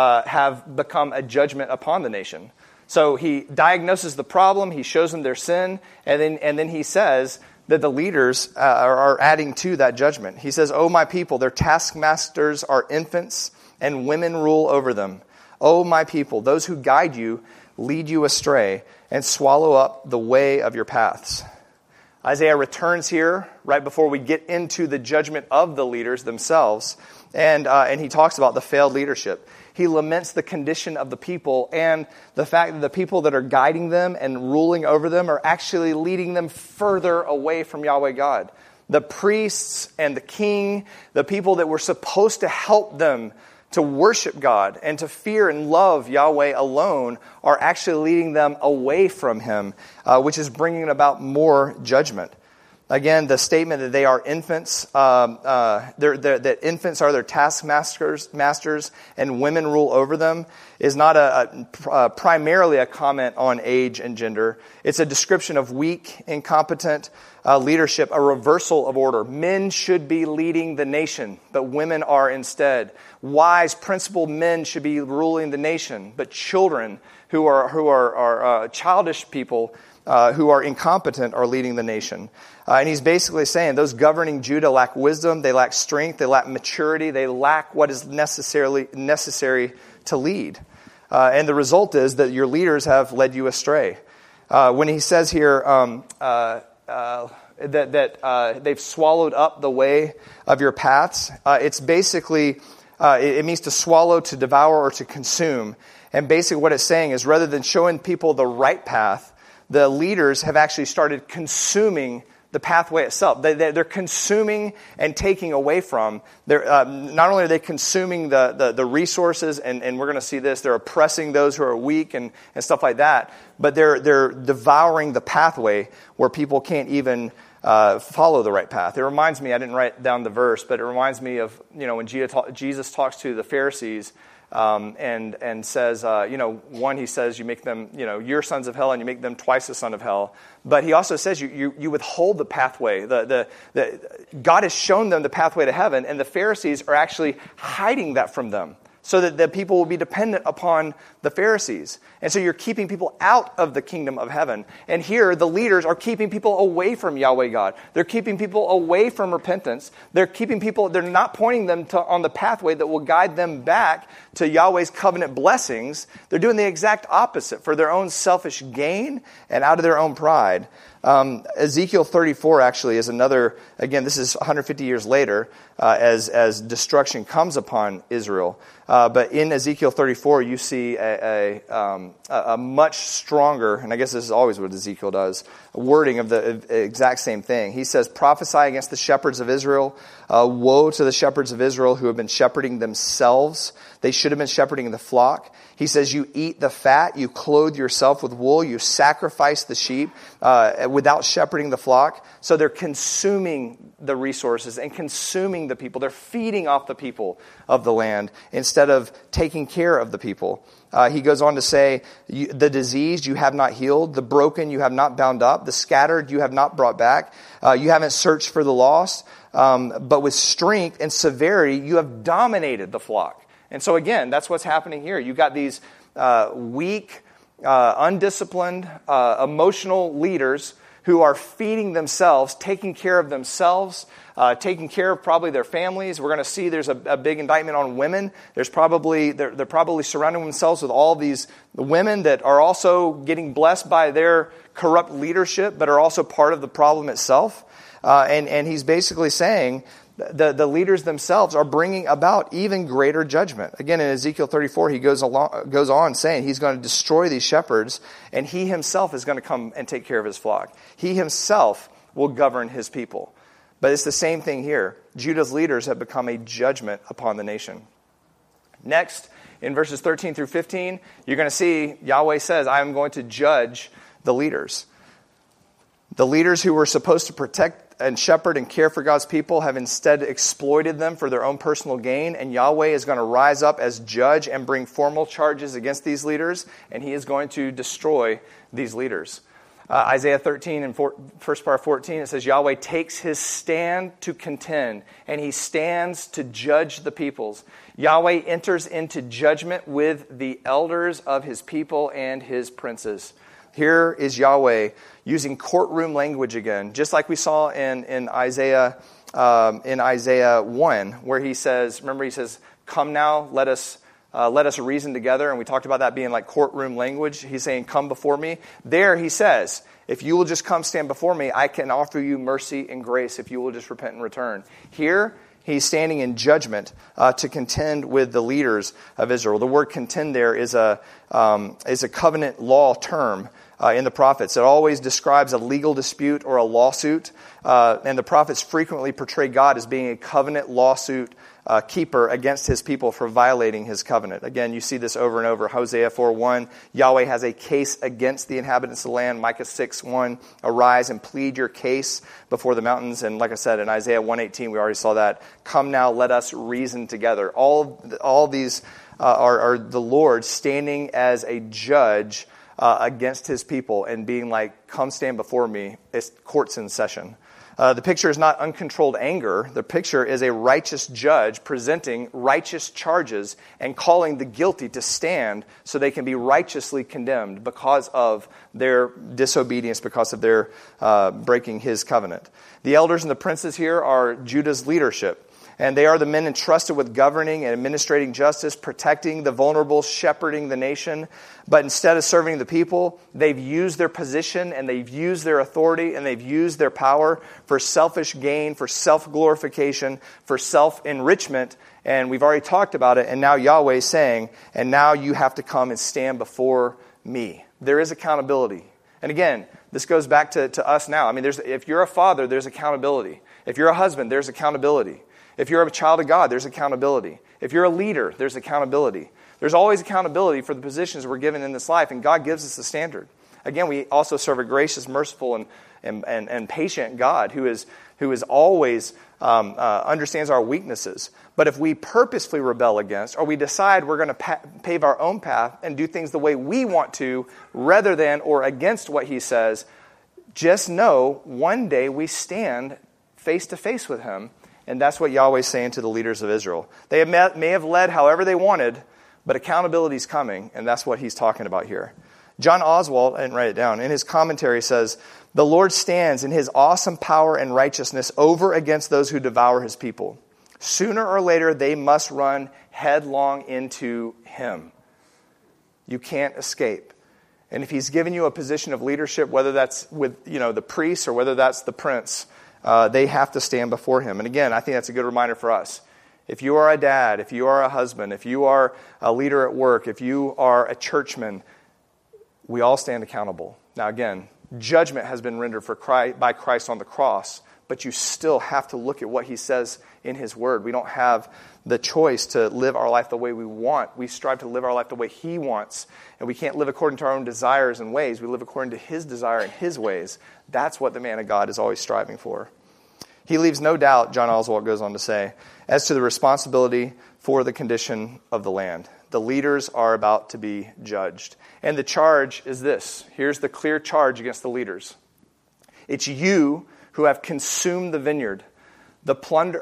have become a judgment upon the nation. So he diagnoses the problem, he shows them their sin, and then he says that the leaders are adding to that judgment. He says, "O my people, their taskmasters are infants, and women rule over them. O my people, those who guide you lead you astray and swallow up the way of your paths." Isaiah returns here right before we get into the judgment of the leaders themselves. And he talks about the failed leadership. He laments the condition of the people and the fact that the people that are guiding them and ruling over them are actually leading them further away from Yahweh God. The priests and the king, the people that were supposed to help them to worship God and to fear and love Yahweh alone, are actually leading them away from Him, which is bringing about more judgment. Again, the statement that they are infants, that infants are their taskmasters and women rule over them, is not primarily a comment on age and gender. It's a description of weak, incompetent leadership, a reversal of order. Men should be leading the nation, but women are instead. Wise, principled men should be ruling the nation, but children who are childish people who are incompetent are leading the nation. And he's basically saying those governing Judah lack wisdom, they lack strength, they lack maturity, they lack what is necessary to lead. And the result is that your leaders have led you astray. When he says here that they've swallowed up the way of your paths, it's basically, it means to swallow, to devour, or to consume. And basically what it's saying is rather than showing people the right path, the leaders have actually started consuming the pathway itself. They're consuming and taking away from. Not only are they consuming the resources, and we're going to see this, they're oppressing those who are weak and stuff like that, but they're devouring the pathway where people can't even follow the right path. It reminds me, I didn't write down the verse, but it reminds me of when Jesus talks to the Pharisees, and says, one, he says, you make them, you're sons of hell and you make them twice the son of hell. But he also says you withhold the pathway. God has shown them the pathway to heaven, and the Pharisees are actually hiding that from them so that the people will be dependent upon the Pharisees. And so you're keeping people out of the kingdom of heaven. And here, the leaders are keeping people away from Yahweh God. They're keeping people away from repentance. They're not pointing them on the pathway that will guide them back to Yahweh's covenant blessings. They're doing the exact opposite for their own selfish gain and out of their own pride. Ezekiel 34 actually is another, again, this is 150 years later, as destruction comes upon Israel. But in Ezekiel 34, you see a much stronger, and I guess this is always what Ezekiel does, wording of the exact same thing. He says, prophesy against the shepherds of Israel. Woe to the shepherds of Israel who have been shepherding themselves. They should have been shepherding the flock. He says, you eat the fat, you clothe yourself with wool, you sacrifice the sheep without shepherding the flock. So they're consuming the resources and consuming the people. They're feeding off the people of the land instead of taking care of the people. He goes on to say, the diseased you have not healed, the broken you have not bound up, the scattered you have not brought back. You haven't searched for the lost, but with strength and severity you have dominated the flock. And so again, that's what's happening here. You've got these weak, undisciplined, emotional leaders who are feeding themselves, taking care of themselves, taking care of probably their families. We're going to see there's a big indictment on women. They're probably surrounding themselves with all these women that are also getting blessed by their corrupt leadership, but are also part of the problem itself. And he's basically saying the leaders themselves are bringing about even greater judgment. Again, in Ezekiel 34, he goes on saying he's going to destroy these shepherds, and he himself is going to come and take care of his flock. He himself will govern his people. But it's the same thing here. Judah's leaders have become a judgment upon the nation. Next, in verses 13 through 15, you're going to see Yahweh says, I am going to judge the leaders. The leaders who were supposed to protect and shepherd and care for God's people have instead exploited them for their own personal gain, and Yahweh is going to rise up as judge and bring formal charges against these leaders, and he is going to destroy these leaders. Isaiah 13 and first part 14, it says, Yahweh takes his stand to contend, and he stands to judge the peoples. Yahweh enters into judgment with the elders of his people and his princes. Here is Yahweh using courtroom language again, just like we saw in Isaiah 1, where he says, come now, let us reason together. And we talked about that being like courtroom language. He's saying, come before me. There he says, if you will just come stand before me, I can offer you mercy and grace if you will just repent and return. Here, He's standing in judgment to contend with the leaders of Israel. The word contend there is a covenant law term in the prophets. It always describes a legal dispute or a lawsuit, and the prophets frequently portray God as being a covenant lawsuit keeper against his people for violating his covenant. Again, you see this over and over. Hosea 4:1, Yahweh has a case against the inhabitants of the land. Micah 6:1, arise and plead your case before the mountains. And like I said, in Isaiah 1:18, we already saw that. Come now, let us reason together. All these are the Lord standing as a judge against his people and being like, come stand before me. It's court's in session. The picture is not uncontrolled anger. The picture is a righteous judge presenting righteous charges and calling the guilty to stand so they can be righteously condemned because of their disobedience, because of their breaking his covenant. The elders and the princes here are Judah's leadership. And they are the men entrusted with governing and administrating justice, protecting the vulnerable, shepherding the nation. But instead of serving the people, they've used their position and they've used their authority and they've used their power for selfish gain, for self-glorification, for self-enrichment. And we've already talked about it. And now Yahweh is saying, and now you have to come and stand before me. There is accountability. And again, this goes back to us now. I mean, if you're a father, there's accountability. If you're a husband, there's accountability. If you're a child of God, there's accountability. If you're a leader, there's accountability. There's always accountability for the positions we're given in this life, and God gives us the standard. Again, we also serve a gracious, merciful, and patient God who is always understands our weaknesses. But if we purposefully rebel against, or we decide we're going to pave our own path and do things the way we want to, rather than or against what he says, just know one day we stand face to face with him. And that's what Yahweh's saying to the leaders of Israel. They may have led however they wanted, but accountability is coming, and that's what he's talking about here. John Oswalt, I didn't write it down, in his commentary says, the Lord stands in his awesome power and righteousness over against those who devour his people. Sooner or later, they must run headlong into him. You can't escape. And if he's given you a position of leadership, whether that's with the priests or whether that's the prince, they have to stand before him. And again, I think that's a good reminder for us. If you are a dad, if you are a husband, if you are a leader at work, if you are a churchman, we all stand accountable. Now again, judgment has been rendered by Christ on the cross, but you still have to look at what he says in his word. We don't have the choice to live our life the way we want. We strive to live our life the way he wants. And we can't live according to our own desires and ways. We live according to his desire and his ways. That's what the man of God is always striving for. He leaves no doubt, John Oswalt goes on to say, as to the responsibility for the condition of the land. The leaders are about to be judged. And the charge is this. Here's the clear charge against the leaders. It's you who have consumed the vineyard. The plunder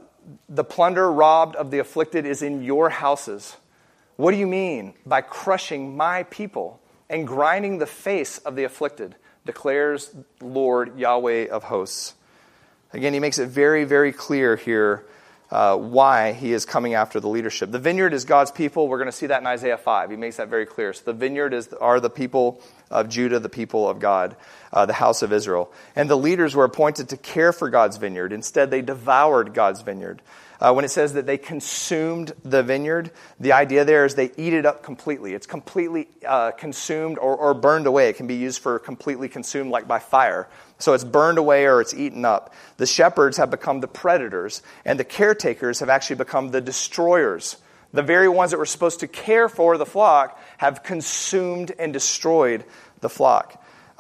robbed of the afflicted is in your houses. What do you mean by crushing my people and grinding the face of the afflicted, declares Lord Yahweh of hosts. Again, he makes it very, very clear here why he is coming after the leadership. The vineyard is God's people. We're going to see that in Isaiah 5. He makes that very clear. So the vineyard are the people of Judah, the people of God, the house of Israel. And the leaders were appointed to care for God's vineyard. Instead, they devoured God's vineyard. When it says that they consumed the vineyard, the idea there is they eat it up completely. It's completely consumed or burned away. It can be used for completely consumed, like by fire. So it's burned away or it's eaten up. The shepherds have become the predators, and the caretakers have actually become the destroyers. The very ones that were supposed to care for the flock have consumed and destroyed the flock.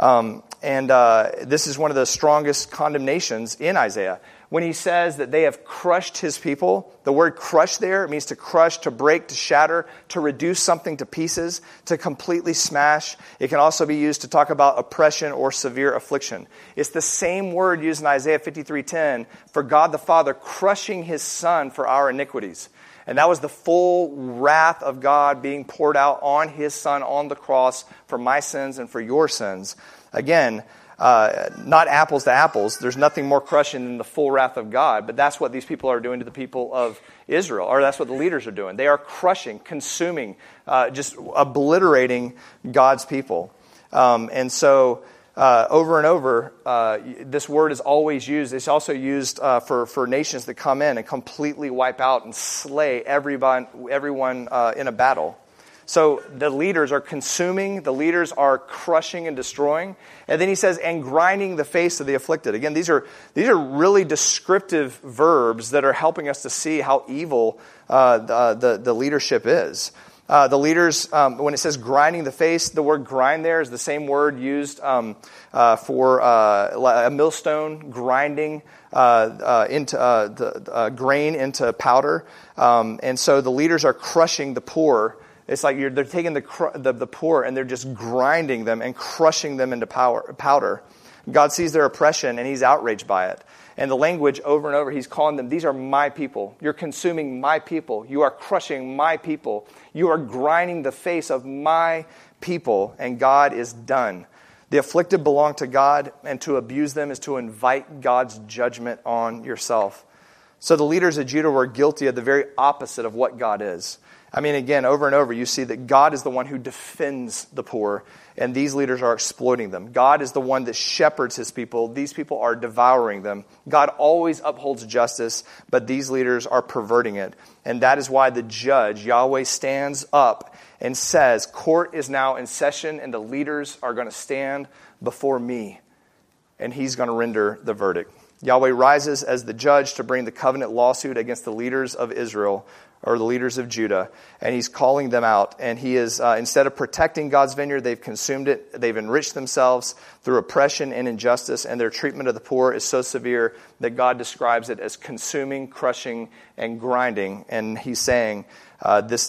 This is one of the strongest condemnations in Isaiah. When he says that they have crushed his people, the word crush there, it means to crush, to break, to shatter, to reduce something to pieces, to completely smash. It can also be used to talk about oppression or severe affliction. It's the same word used in Isaiah 53:10 for God the Father crushing his Son for our iniquities. And that was the full wrath of God being poured out on his Son on the cross for my sins and for your sins. Again, not apples to apples. There's nothing more crushing than the full wrath of God. But that's what these people are doing to the people of Israel, or that's what the leaders are doing. They are crushing, consuming, just obliterating God's people. And so over and over, this word is always used. It's also used for nations that come in and completely wipe out and slay everyone in a battle. So the leaders are consuming, the leaders are crushing and destroying. And then he says, and grinding the face of the afflicted. Again, these are really descriptive verbs that are helping us to see how evil the leadership is. The leaders, when it says grinding the face, the word grind there is the same word used for a millstone grinding into grain into powder. And so the leaders are crushing the poor. It's like they're taking the poor and they're just grinding them and crushing them into powder. God sees their oppression and he's outraged by it. And the language over and over, he's calling them, these are my people. You're consuming my people. You are crushing my people. You are grinding the face of my people. And God is done. The afflicted belong to God, and to abuse them is to invite God's judgment on yourself. So the leaders of Judah were guilty of the very opposite of what God is. I mean, again, over and over, you see that God is the one who defends the poor, and these leaders are exploiting them. God is the one that shepherds his people. These people are devouring them. God always upholds justice, but these leaders are perverting it. And that is why the judge, Yahweh, stands up and says, court is now in session, and the leaders are going to stand before me, and he's going to render the verdict. Yahweh rises as the judge to bring the covenant lawsuit against the leaders of Israel, or the leaders of Judah, and he's calling them out. And he is, instead of protecting God's vineyard, they've consumed it. They've enriched themselves through oppression and injustice, and their treatment of the poor is so severe that God describes it as consuming, crushing, and grinding. And he's saying this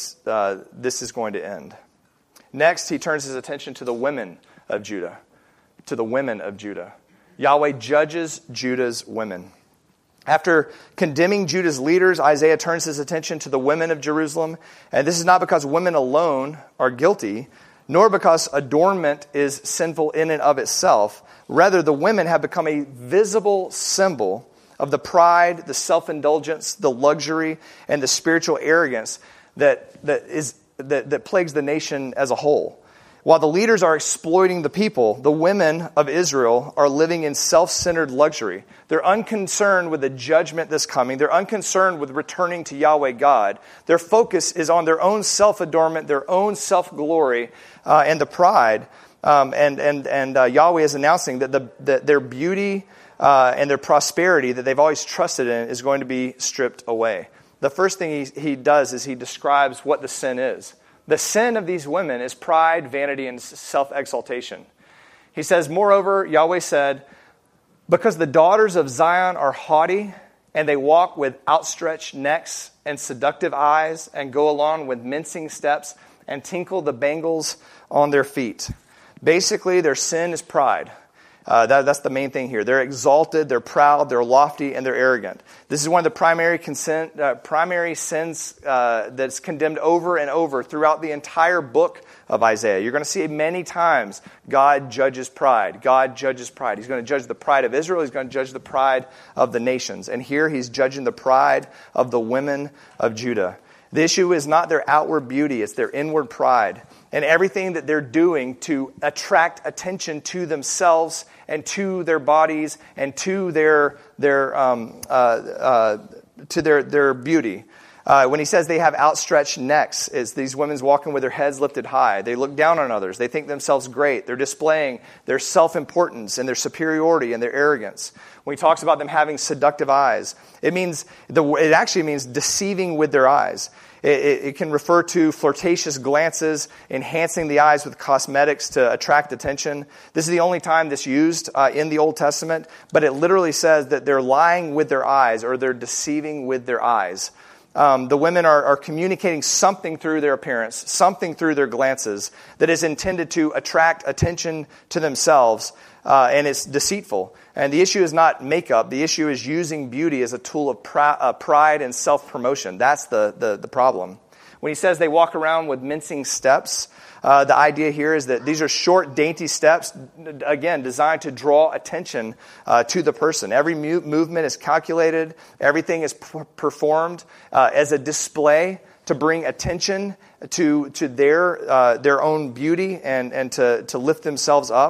is going to end. Next, he turns his attention to the women of Judah. To the women of Judah. Yahweh judges Judah's women. After condemning Judah's leaders, Isaiah turns his attention to the women of Jerusalem. And this is not because women alone are guilty, nor because adornment is sinful in and of itself. Rather, the women have become a visible symbol of the pride, the self-indulgence, the luxury, and the spiritual arrogance that plagues the nation as a whole. While the leaders are exploiting the people, the women of Israel are living in self-centered luxury. They're unconcerned with the judgment that's coming. They're unconcerned with returning to Yahweh God. Their focus is on their own self-adornment, their own self-glory, and the pride. And Yahweh is announcing that their beauty and their prosperity that they've always trusted in is going to be stripped away. The first thing he does is he describes what the sin is. The sin of these women is pride, vanity, and self-exaltation. He says, moreover, Yahweh said, because the daughters of Zion are haughty, and they walk with outstretched necks and seductive eyes, and go along with mincing steps, and tinkle the bangles on their feet. Basically, their sin is pride. That's the main thing here. They're exalted, they're proud, they're lofty, and they're arrogant. This is one of the primary sins that's condemned over and over throughout the entire book of Isaiah. You're going to see many times God judges pride. God judges pride. He's going to judge the pride of Israel. He's going to judge the pride of the nations. And here he's judging the pride of the women of Judah. The issue is not their outward beauty, it's their inward pride. And everything that they're doing to attract attention to themselves and to their bodies and to their beauty. When he says they have outstretched necks, is these women's walking with their heads lifted high. They look down on others. They think themselves great. They're displaying their self-importance and their superiority and their arrogance. When he talks about them having seductive eyes, it actually means deceiving with their eyes. It can refer to flirtatious glances, enhancing the eyes with cosmetics to attract attention. This is the only time this used in the Old Testament, but it literally says that they're lying with their eyes or they're deceiving with their eyes. The women are communicating something through their appearance, something through their glances that is intended to attract attention to themselves, and it's deceitful. And the issue is not makeup. The issue is using beauty as a tool of pride and self-promotion. That's the problem. When he says they walk around with mincing steps, the idea here is that these are short, dainty steps, again, designed to draw attention to the person. Every movement is calculated. Everything is performed as a display to bring attention to their own beauty and to lift themselves up.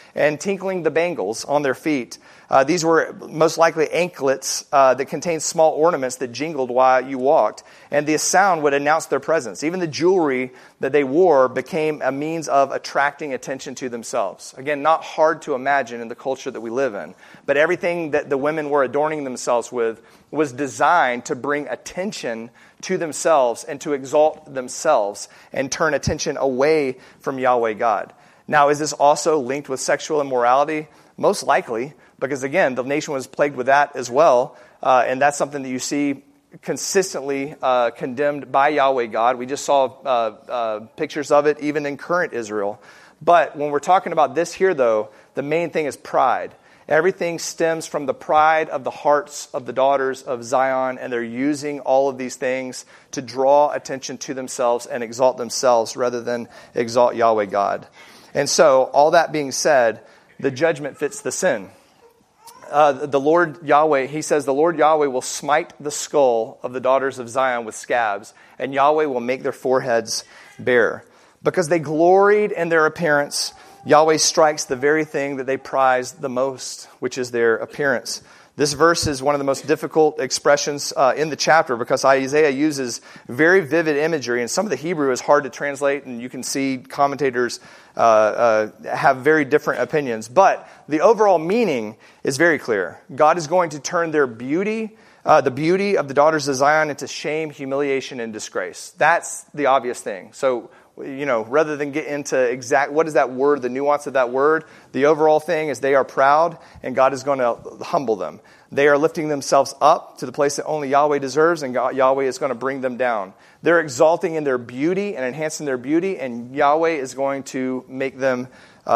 and tinkling the bangles on their feet. These were most likely anklets that contained small ornaments that jingled while you walked. And the sound would announce their presence. Even the jewelry that they wore became a means of attracting attention to themselves. Again, not hard to imagine in the culture that we live in. But everything that the women were adorning themselves with was designed to bring attention to themselves and to exalt themselves and turn attention away from Yahweh God. Now, is this also linked with sexual immorality? Most likely, because again, the nation was plagued with that as well, and that's something that you see consistently condemned by Yahweh God. We just saw pictures of it even in current Israel. But when we're talking about this here, though, the main thing is pride. Everything stems from the pride of the hearts of the daughters of Zion, and they're using all of these things to draw attention to themselves and exalt themselves rather than exalt Yahweh God. And so, all that being said, the judgment fits the sin. The Lord Yahweh, he says, the Lord Yahweh will smite the skull of the daughters of Zion with scabs, and Yahweh will make their foreheads bare. Because they gloried in their appearance, Yahweh strikes the very thing that they prize the most, which is their appearance. This verse is one of the most difficult expressions in the chapter because Isaiah uses very vivid imagery, and some of the Hebrew is hard to translate, and you can see commentators have very different opinions. But the overall meaning is very clear. God is going to turn their beauty, the beauty of the daughters of Zion, into shame, humiliation, and disgrace. That's the obvious thing. So, rather than get into exact, what is that word, the nuance of that word, the overall thing is they are proud, and God is going to humble them. They are lifting themselves up to the place that only Yahweh deserves, and Yahweh is going to bring them down. They're exalting in their beauty and enhancing their beauty, and Yahweh is going to make them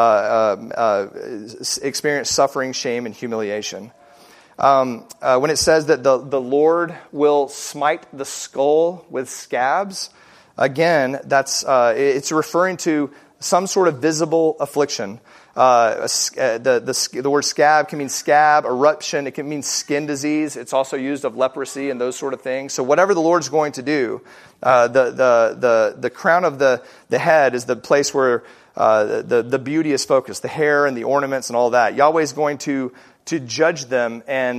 experience suffering, shame, and humiliation. When it says that the Lord will smite the skull with scabs, again, it's referring to some sort of visible affliction. The word scab can mean scab, eruption. It can mean skin disease. It's also used of leprosy and those sort of things. So whatever the Lord's going to do, the crown of the head is the place where the beauty is focused, the hair and the ornaments and all that. Yahweh is going to judge them, and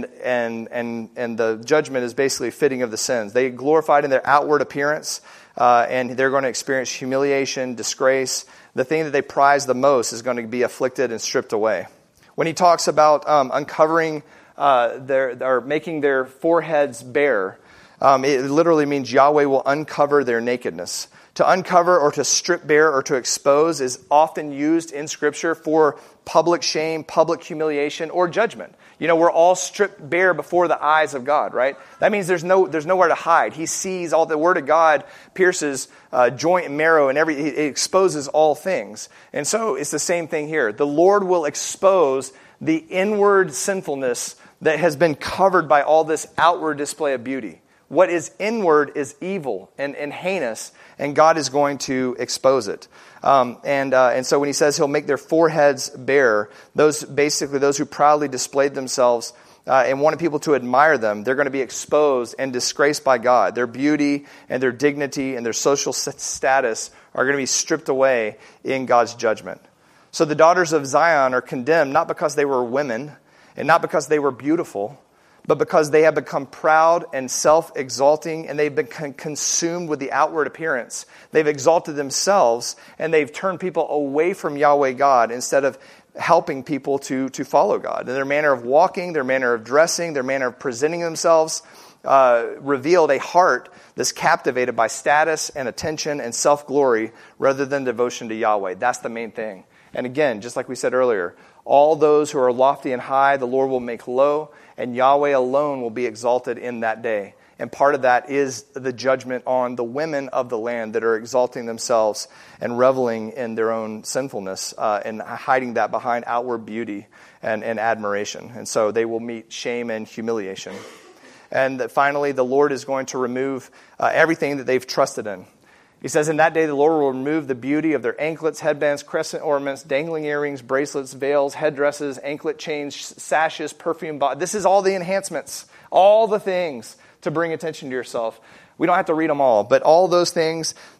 the judgment is basically fitting of the sins. They glorified in their outward appearance. And they're going to experience humiliation, disgrace. The thing that they prize the most is going to be afflicted and stripped away. When he talks about uncovering or making their foreheads bare, it literally means Yahweh will uncover their nakedness. To uncover or to strip bare or to expose is often used in Scripture for public shame, public humiliation, or judgment. We're all stripped bare before the eyes of God, right? That means there's nowhere to hide. He sees all. The Word of God pierces joint and marrow, and it exposes all things. And so it's the same thing here. The Lord will expose the inward sinfulness that has been covered by all this outward display of beauty. What is inward is evil and heinous, and God is going to expose it. And so when he says he'll make their foreheads bare, those who proudly displayed themselves and wanted people to admire them, they're going to be exposed and disgraced by God. Their beauty and their dignity and their social status are going to be stripped away in God's judgment. So the daughters of Zion are condemned not because they were women and not because they were beautiful, but because they have become proud and self-exalting, and they've been consumed with the outward appearance. They've exalted themselves, and they've turned people away from Yahweh God instead of helping people to follow God. And their manner of walking, their manner of dressing, their manner of presenting themselves revealed a heart that's captivated by status and attention and self-glory rather than devotion to Yahweh. That's the main thing. And again, just like we said earlier, all those who are lofty and high, the Lord will make low, and Yahweh alone will be exalted in that day. And part of that is the judgment on the women of the land that are exalting themselves and reveling in their own sinfulness and hiding that behind outward beauty and admiration. And so they will meet shame and humiliation. And finally, the Lord is going to remove everything that they've trusted in. He says, in that day the Lord will remove the beauty of their anklets, headbands, crescent ornaments, dangling earrings, bracelets, veils, headdresses, anklet chains, sashes, perfume. This is all the enhancements, all the things to bring attention to yourself. We don't have to read them all, but all those things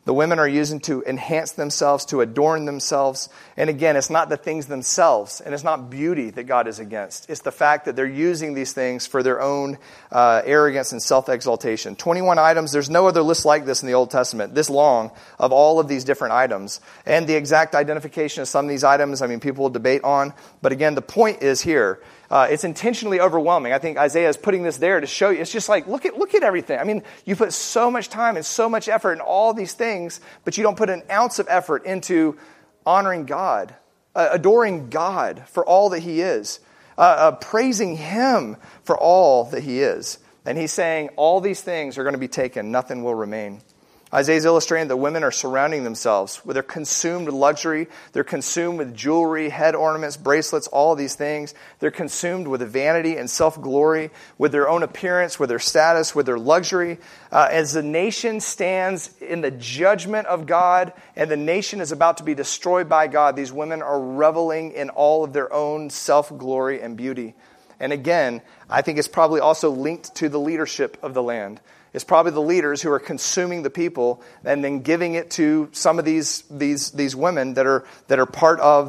The women are using to enhance themselves, to adorn themselves. And again, it's not the things themselves, and it's not beauty that God is against. It's the fact that they're using these things for their own arrogance and self-exaltation. 21 items. There's no other list like this in the Old Testament, this long, of all of these different items. And the exact identification of some of these items, people will debate on. But again, the point is here, it's intentionally overwhelming. I think Isaiah is putting this there to show you. It's just like, look at everything. You put so much time and so much effort in all these things, but you don't put an ounce of effort into honoring God, adoring God for all that He is, praising Him for all that He is. And He's saying all these things are going to be taken. Nothing will remain. Isaiah's illustrating that women are surrounding themselves. They're consumed with luxury. They're consumed with jewelry, head ornaments, bracelets, all of these things. They're consumed with vanity and self-glory, with their own appearance, with their status, with their luxury. As the nation stands in the judgment of God and the nation is about to be destroyed by God, these women are reveling in all of their own self-glory and beauty. And again, I think it's probably also linked to the leadership of the land. It's probably the leaders who are consuming the people and then giving it to some of these women that are part of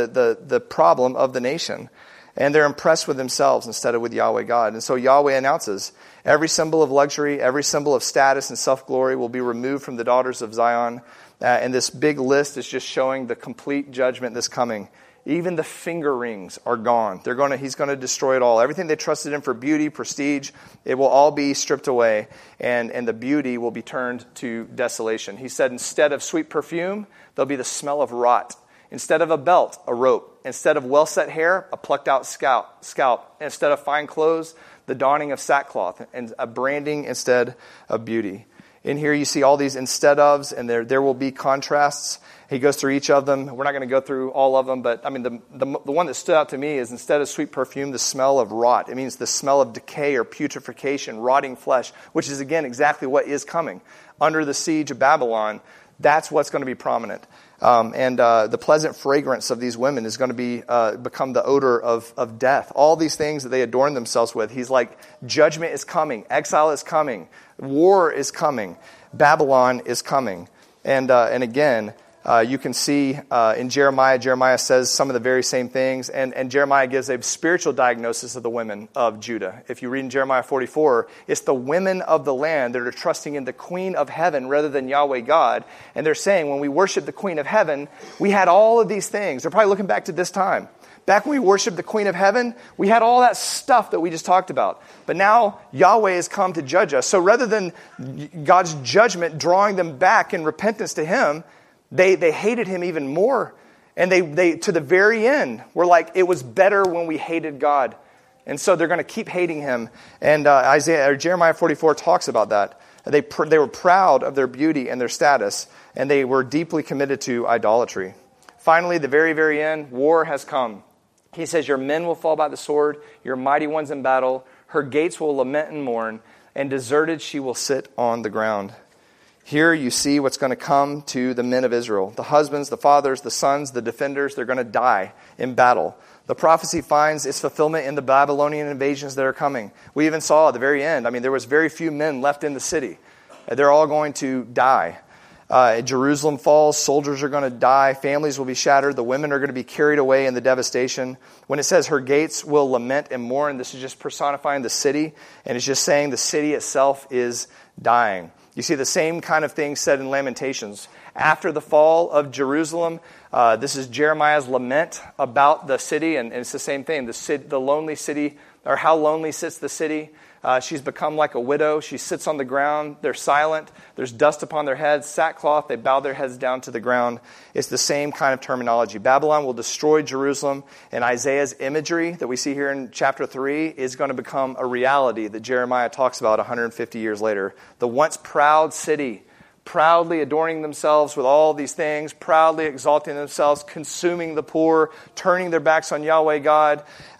the problem of the nation. And they're impressed with themselves instead of with Yahweh God. And so Yahweh announces, every symbol of luxury, every symbol of status and self-glory will be removed from the daughters of Zion. And this big list is just showing the complete judgment that's coming. Even the finger rings are gone. He's going to destroy it all. Everything they trusted in for beauty, prestige, it will all be stripped away, and the beauty will be turned to desolation. He said, instead of sweet perfume, there'll be the smell of rot. Instead of a belt, a rope. Instead of well-set hair, a plucked-out scalp. Instead of fine clothes, the donning of sackcloth, and a branding instead of beauty. In here you see all these instead ofs, and there will be contrasts. He goes through each of them. We're not going to go through all of them, but the one that stood out to me is instead of sweet perfume, the smell of rot. It means the smell of decay or putrefaction, rotting flesh, which is, again, exactly what is coming. Under the siege of Babylon, that's what's going to be prominent. And the pleasant fragrance of these women is going to be become the odor of death. All these things that they adorn themselves with. He's like, judgment is coming. Exile is coming. War is coming. Babylon is coming. And again, you can see in Jeremiah says some of the very same things. And Jeremiah gives a spiritual diagnosis of the women of Judah. If you read in Jeremiah 44, it's the women of the land that are trusting in the Queen of Heaven rather than Yahweh God. And they're saying, when we worship the Queen of Heaven, we had all of these things. They're probably looking back to this time. Back when we worshiped the Queen of Heaven, we had all that stuff that we just talked about. But now Yahweh has come to judge us. So rather than God's judgment drawing them back in repentance to Him, they hated Him even more. And they to the very end were like, it was better when we hated God. And so they're going to keep hating Him. And Jeremiah 44 talks about that. They were proud of their beauty and their status, and they were deeply committed to idolatry. Finally, the very, very end, war has come. He says, your men will fall by the sword, your mighty ones in battle. Her gates will lament and mourn, and deserted she will sit on the ground. Here you see what's going to come to the men of Israel. The husbands, the fathers, the sons, the defenders, they're going to die in battle. The prophecy finds its fulfillment in the Babylonian invasions that are coming. We even saw at the very end, there was very few men left in the city. They're all going to die. Jerusalem falls, soldiers are going to die, families will be shattered, the women are going to be carried away in the devastation. When it says her gates will lament and mourn, this is just personifying the city, and it's just saying the city itself is dying. You see the same kind of thing said in Lamentations. After the fall of Jerusalem, this is Jeremiah's lament about the city, and it's the same thing. The lonely city, or how lonely sits the city. She's become like a widow. She sits on the ground. They're silent. There's dust upon their heads, sackcloth. They bow their heads down to the ground. It's the same kind of terminology. Babylon will destroy Jerusalem, and Isaiah's imagery that we see here in chapter 3 is going to become a reality that Jeremiah talks about 150 years later. The once proud city, proudly adorning themselves with all these things, proudly exalting themselves, consuming the poor, turning their backs on Yahweh God,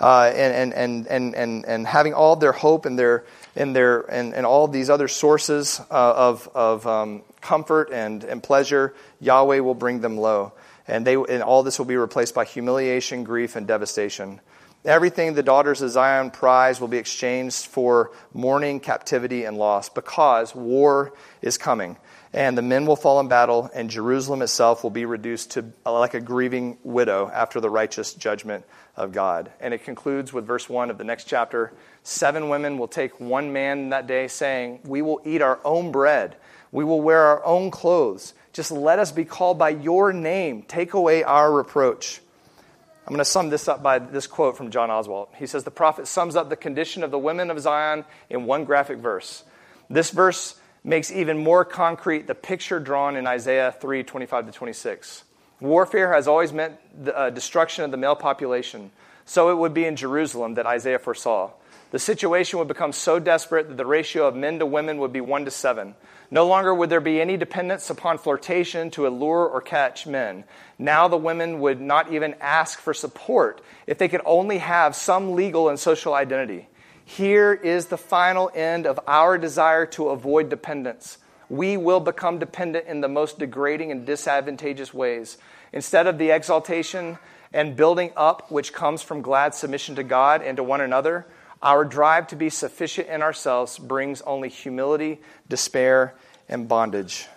and having all of their hope and all these other sources of comfort and pleasure. Yahweh will bring them low, and all this will be replaced by humiliation, grief, and devastation. Everything the daughters of Zion prize will be exchanged for mourning, captivity, and loss, because war is coming. And the men will fall in battle, and Jerusalem itself will be reduced to like a grieving widow after the righteous judgment of God. And it concludes with verse 1 of the next chapter. 7 women will take one man that day, saying, "We will eat our own bread. We will wear our own clothes. Just let us be called by your name. Take away our reproach." I'm going to sum this up by this quote from John Oswalt. He says, the prophet sums up the condition of the women of Zion in one graphic verse. This verse makes even more concrete the picture drawn in Isaiah 3:25-26. Warfare has always meant the destruction of the male population. So it would be in Jerusalem that Isaiah foresaw. The situation would become so desperate that the ratio of men to women would be 1-7. No longer would there be any dependence upon flirtation to allure or catch men. Now the women would not even ask for support if they could only have some legal and social identity. Here is the final end of our desire to avoid dependence. We will become dependent in the most degrading and disadvantageous ways. Instead of the exaltation and building up which comes from glad submission to God and to one another, our drive to be sufficient in ourselves brings only humility, despair, and bondage.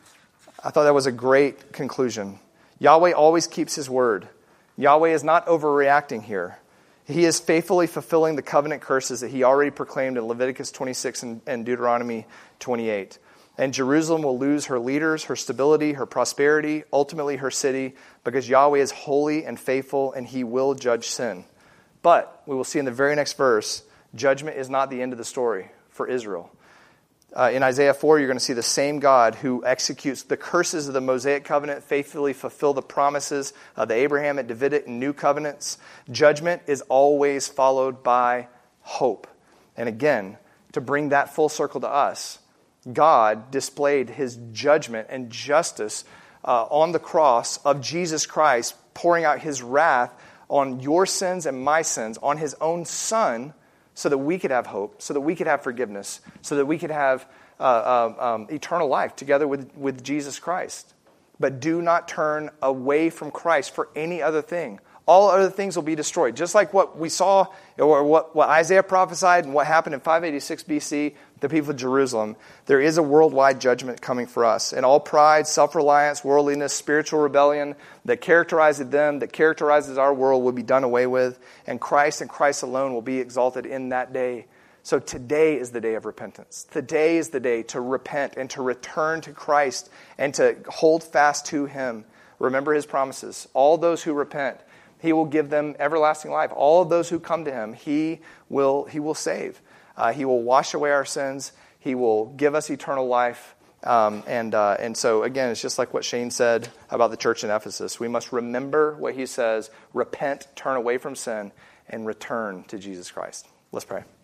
I thought that was a great conclusion. Yahweh always keeps his word. Yahweh is not overreacting here. He is faithfully fulfilling the covenant curses that he already proclaimed in Leviticus 26 and Deuteronomy 28. And Jerusalem will lose her leaders, her stability, her prosperity, ultimately her city, because Yahweh is holy and faithful, and he will judge sin. But we will see in the very next verse, judgment is not the end of the story for Israel. In Isaiah 4, you're going to see the same God who executes the curses of the Mosaic covenant, faithfully fulfill the promises of the Abrahamic, Davidic, and New covenants. Judgment is always followed by hope. And again, to bring that full circle to us, God displayed his judgment and justice on the cross of Jesus Christ, pouring out his wrath on your sins and my sins, on his own Son, so that we could have hope, so that we could have forgiveness, so that we could have eternal life together with Jesus Christ. But do not turn away from Christ for any other thing. All other things will be destroyed. Just like what we saw, or what Isaiah prophesied and what happened in 586 BC, the people of Jerusalem, there is a worldwide judgment coming for us. And all pride, self-reliance, worldliness, spiritual rebellion that characterizes them, that characterizes our world, will be done away with. And Christ alone will be exalted in that day. So today is the day of repentance. Today is the day to repent and to return to Christ and to hold fast to him. Remember his promises. All those who repent, he will give them everlasting life. All of those who come to him, he will save. He will wash away our sins. He will give us eternal life. And so, again, it's just like what Shane said about the church in Ephesus. We must remember what he says, repent, turn away from sin, and return to Jesus Christ. Let's pray.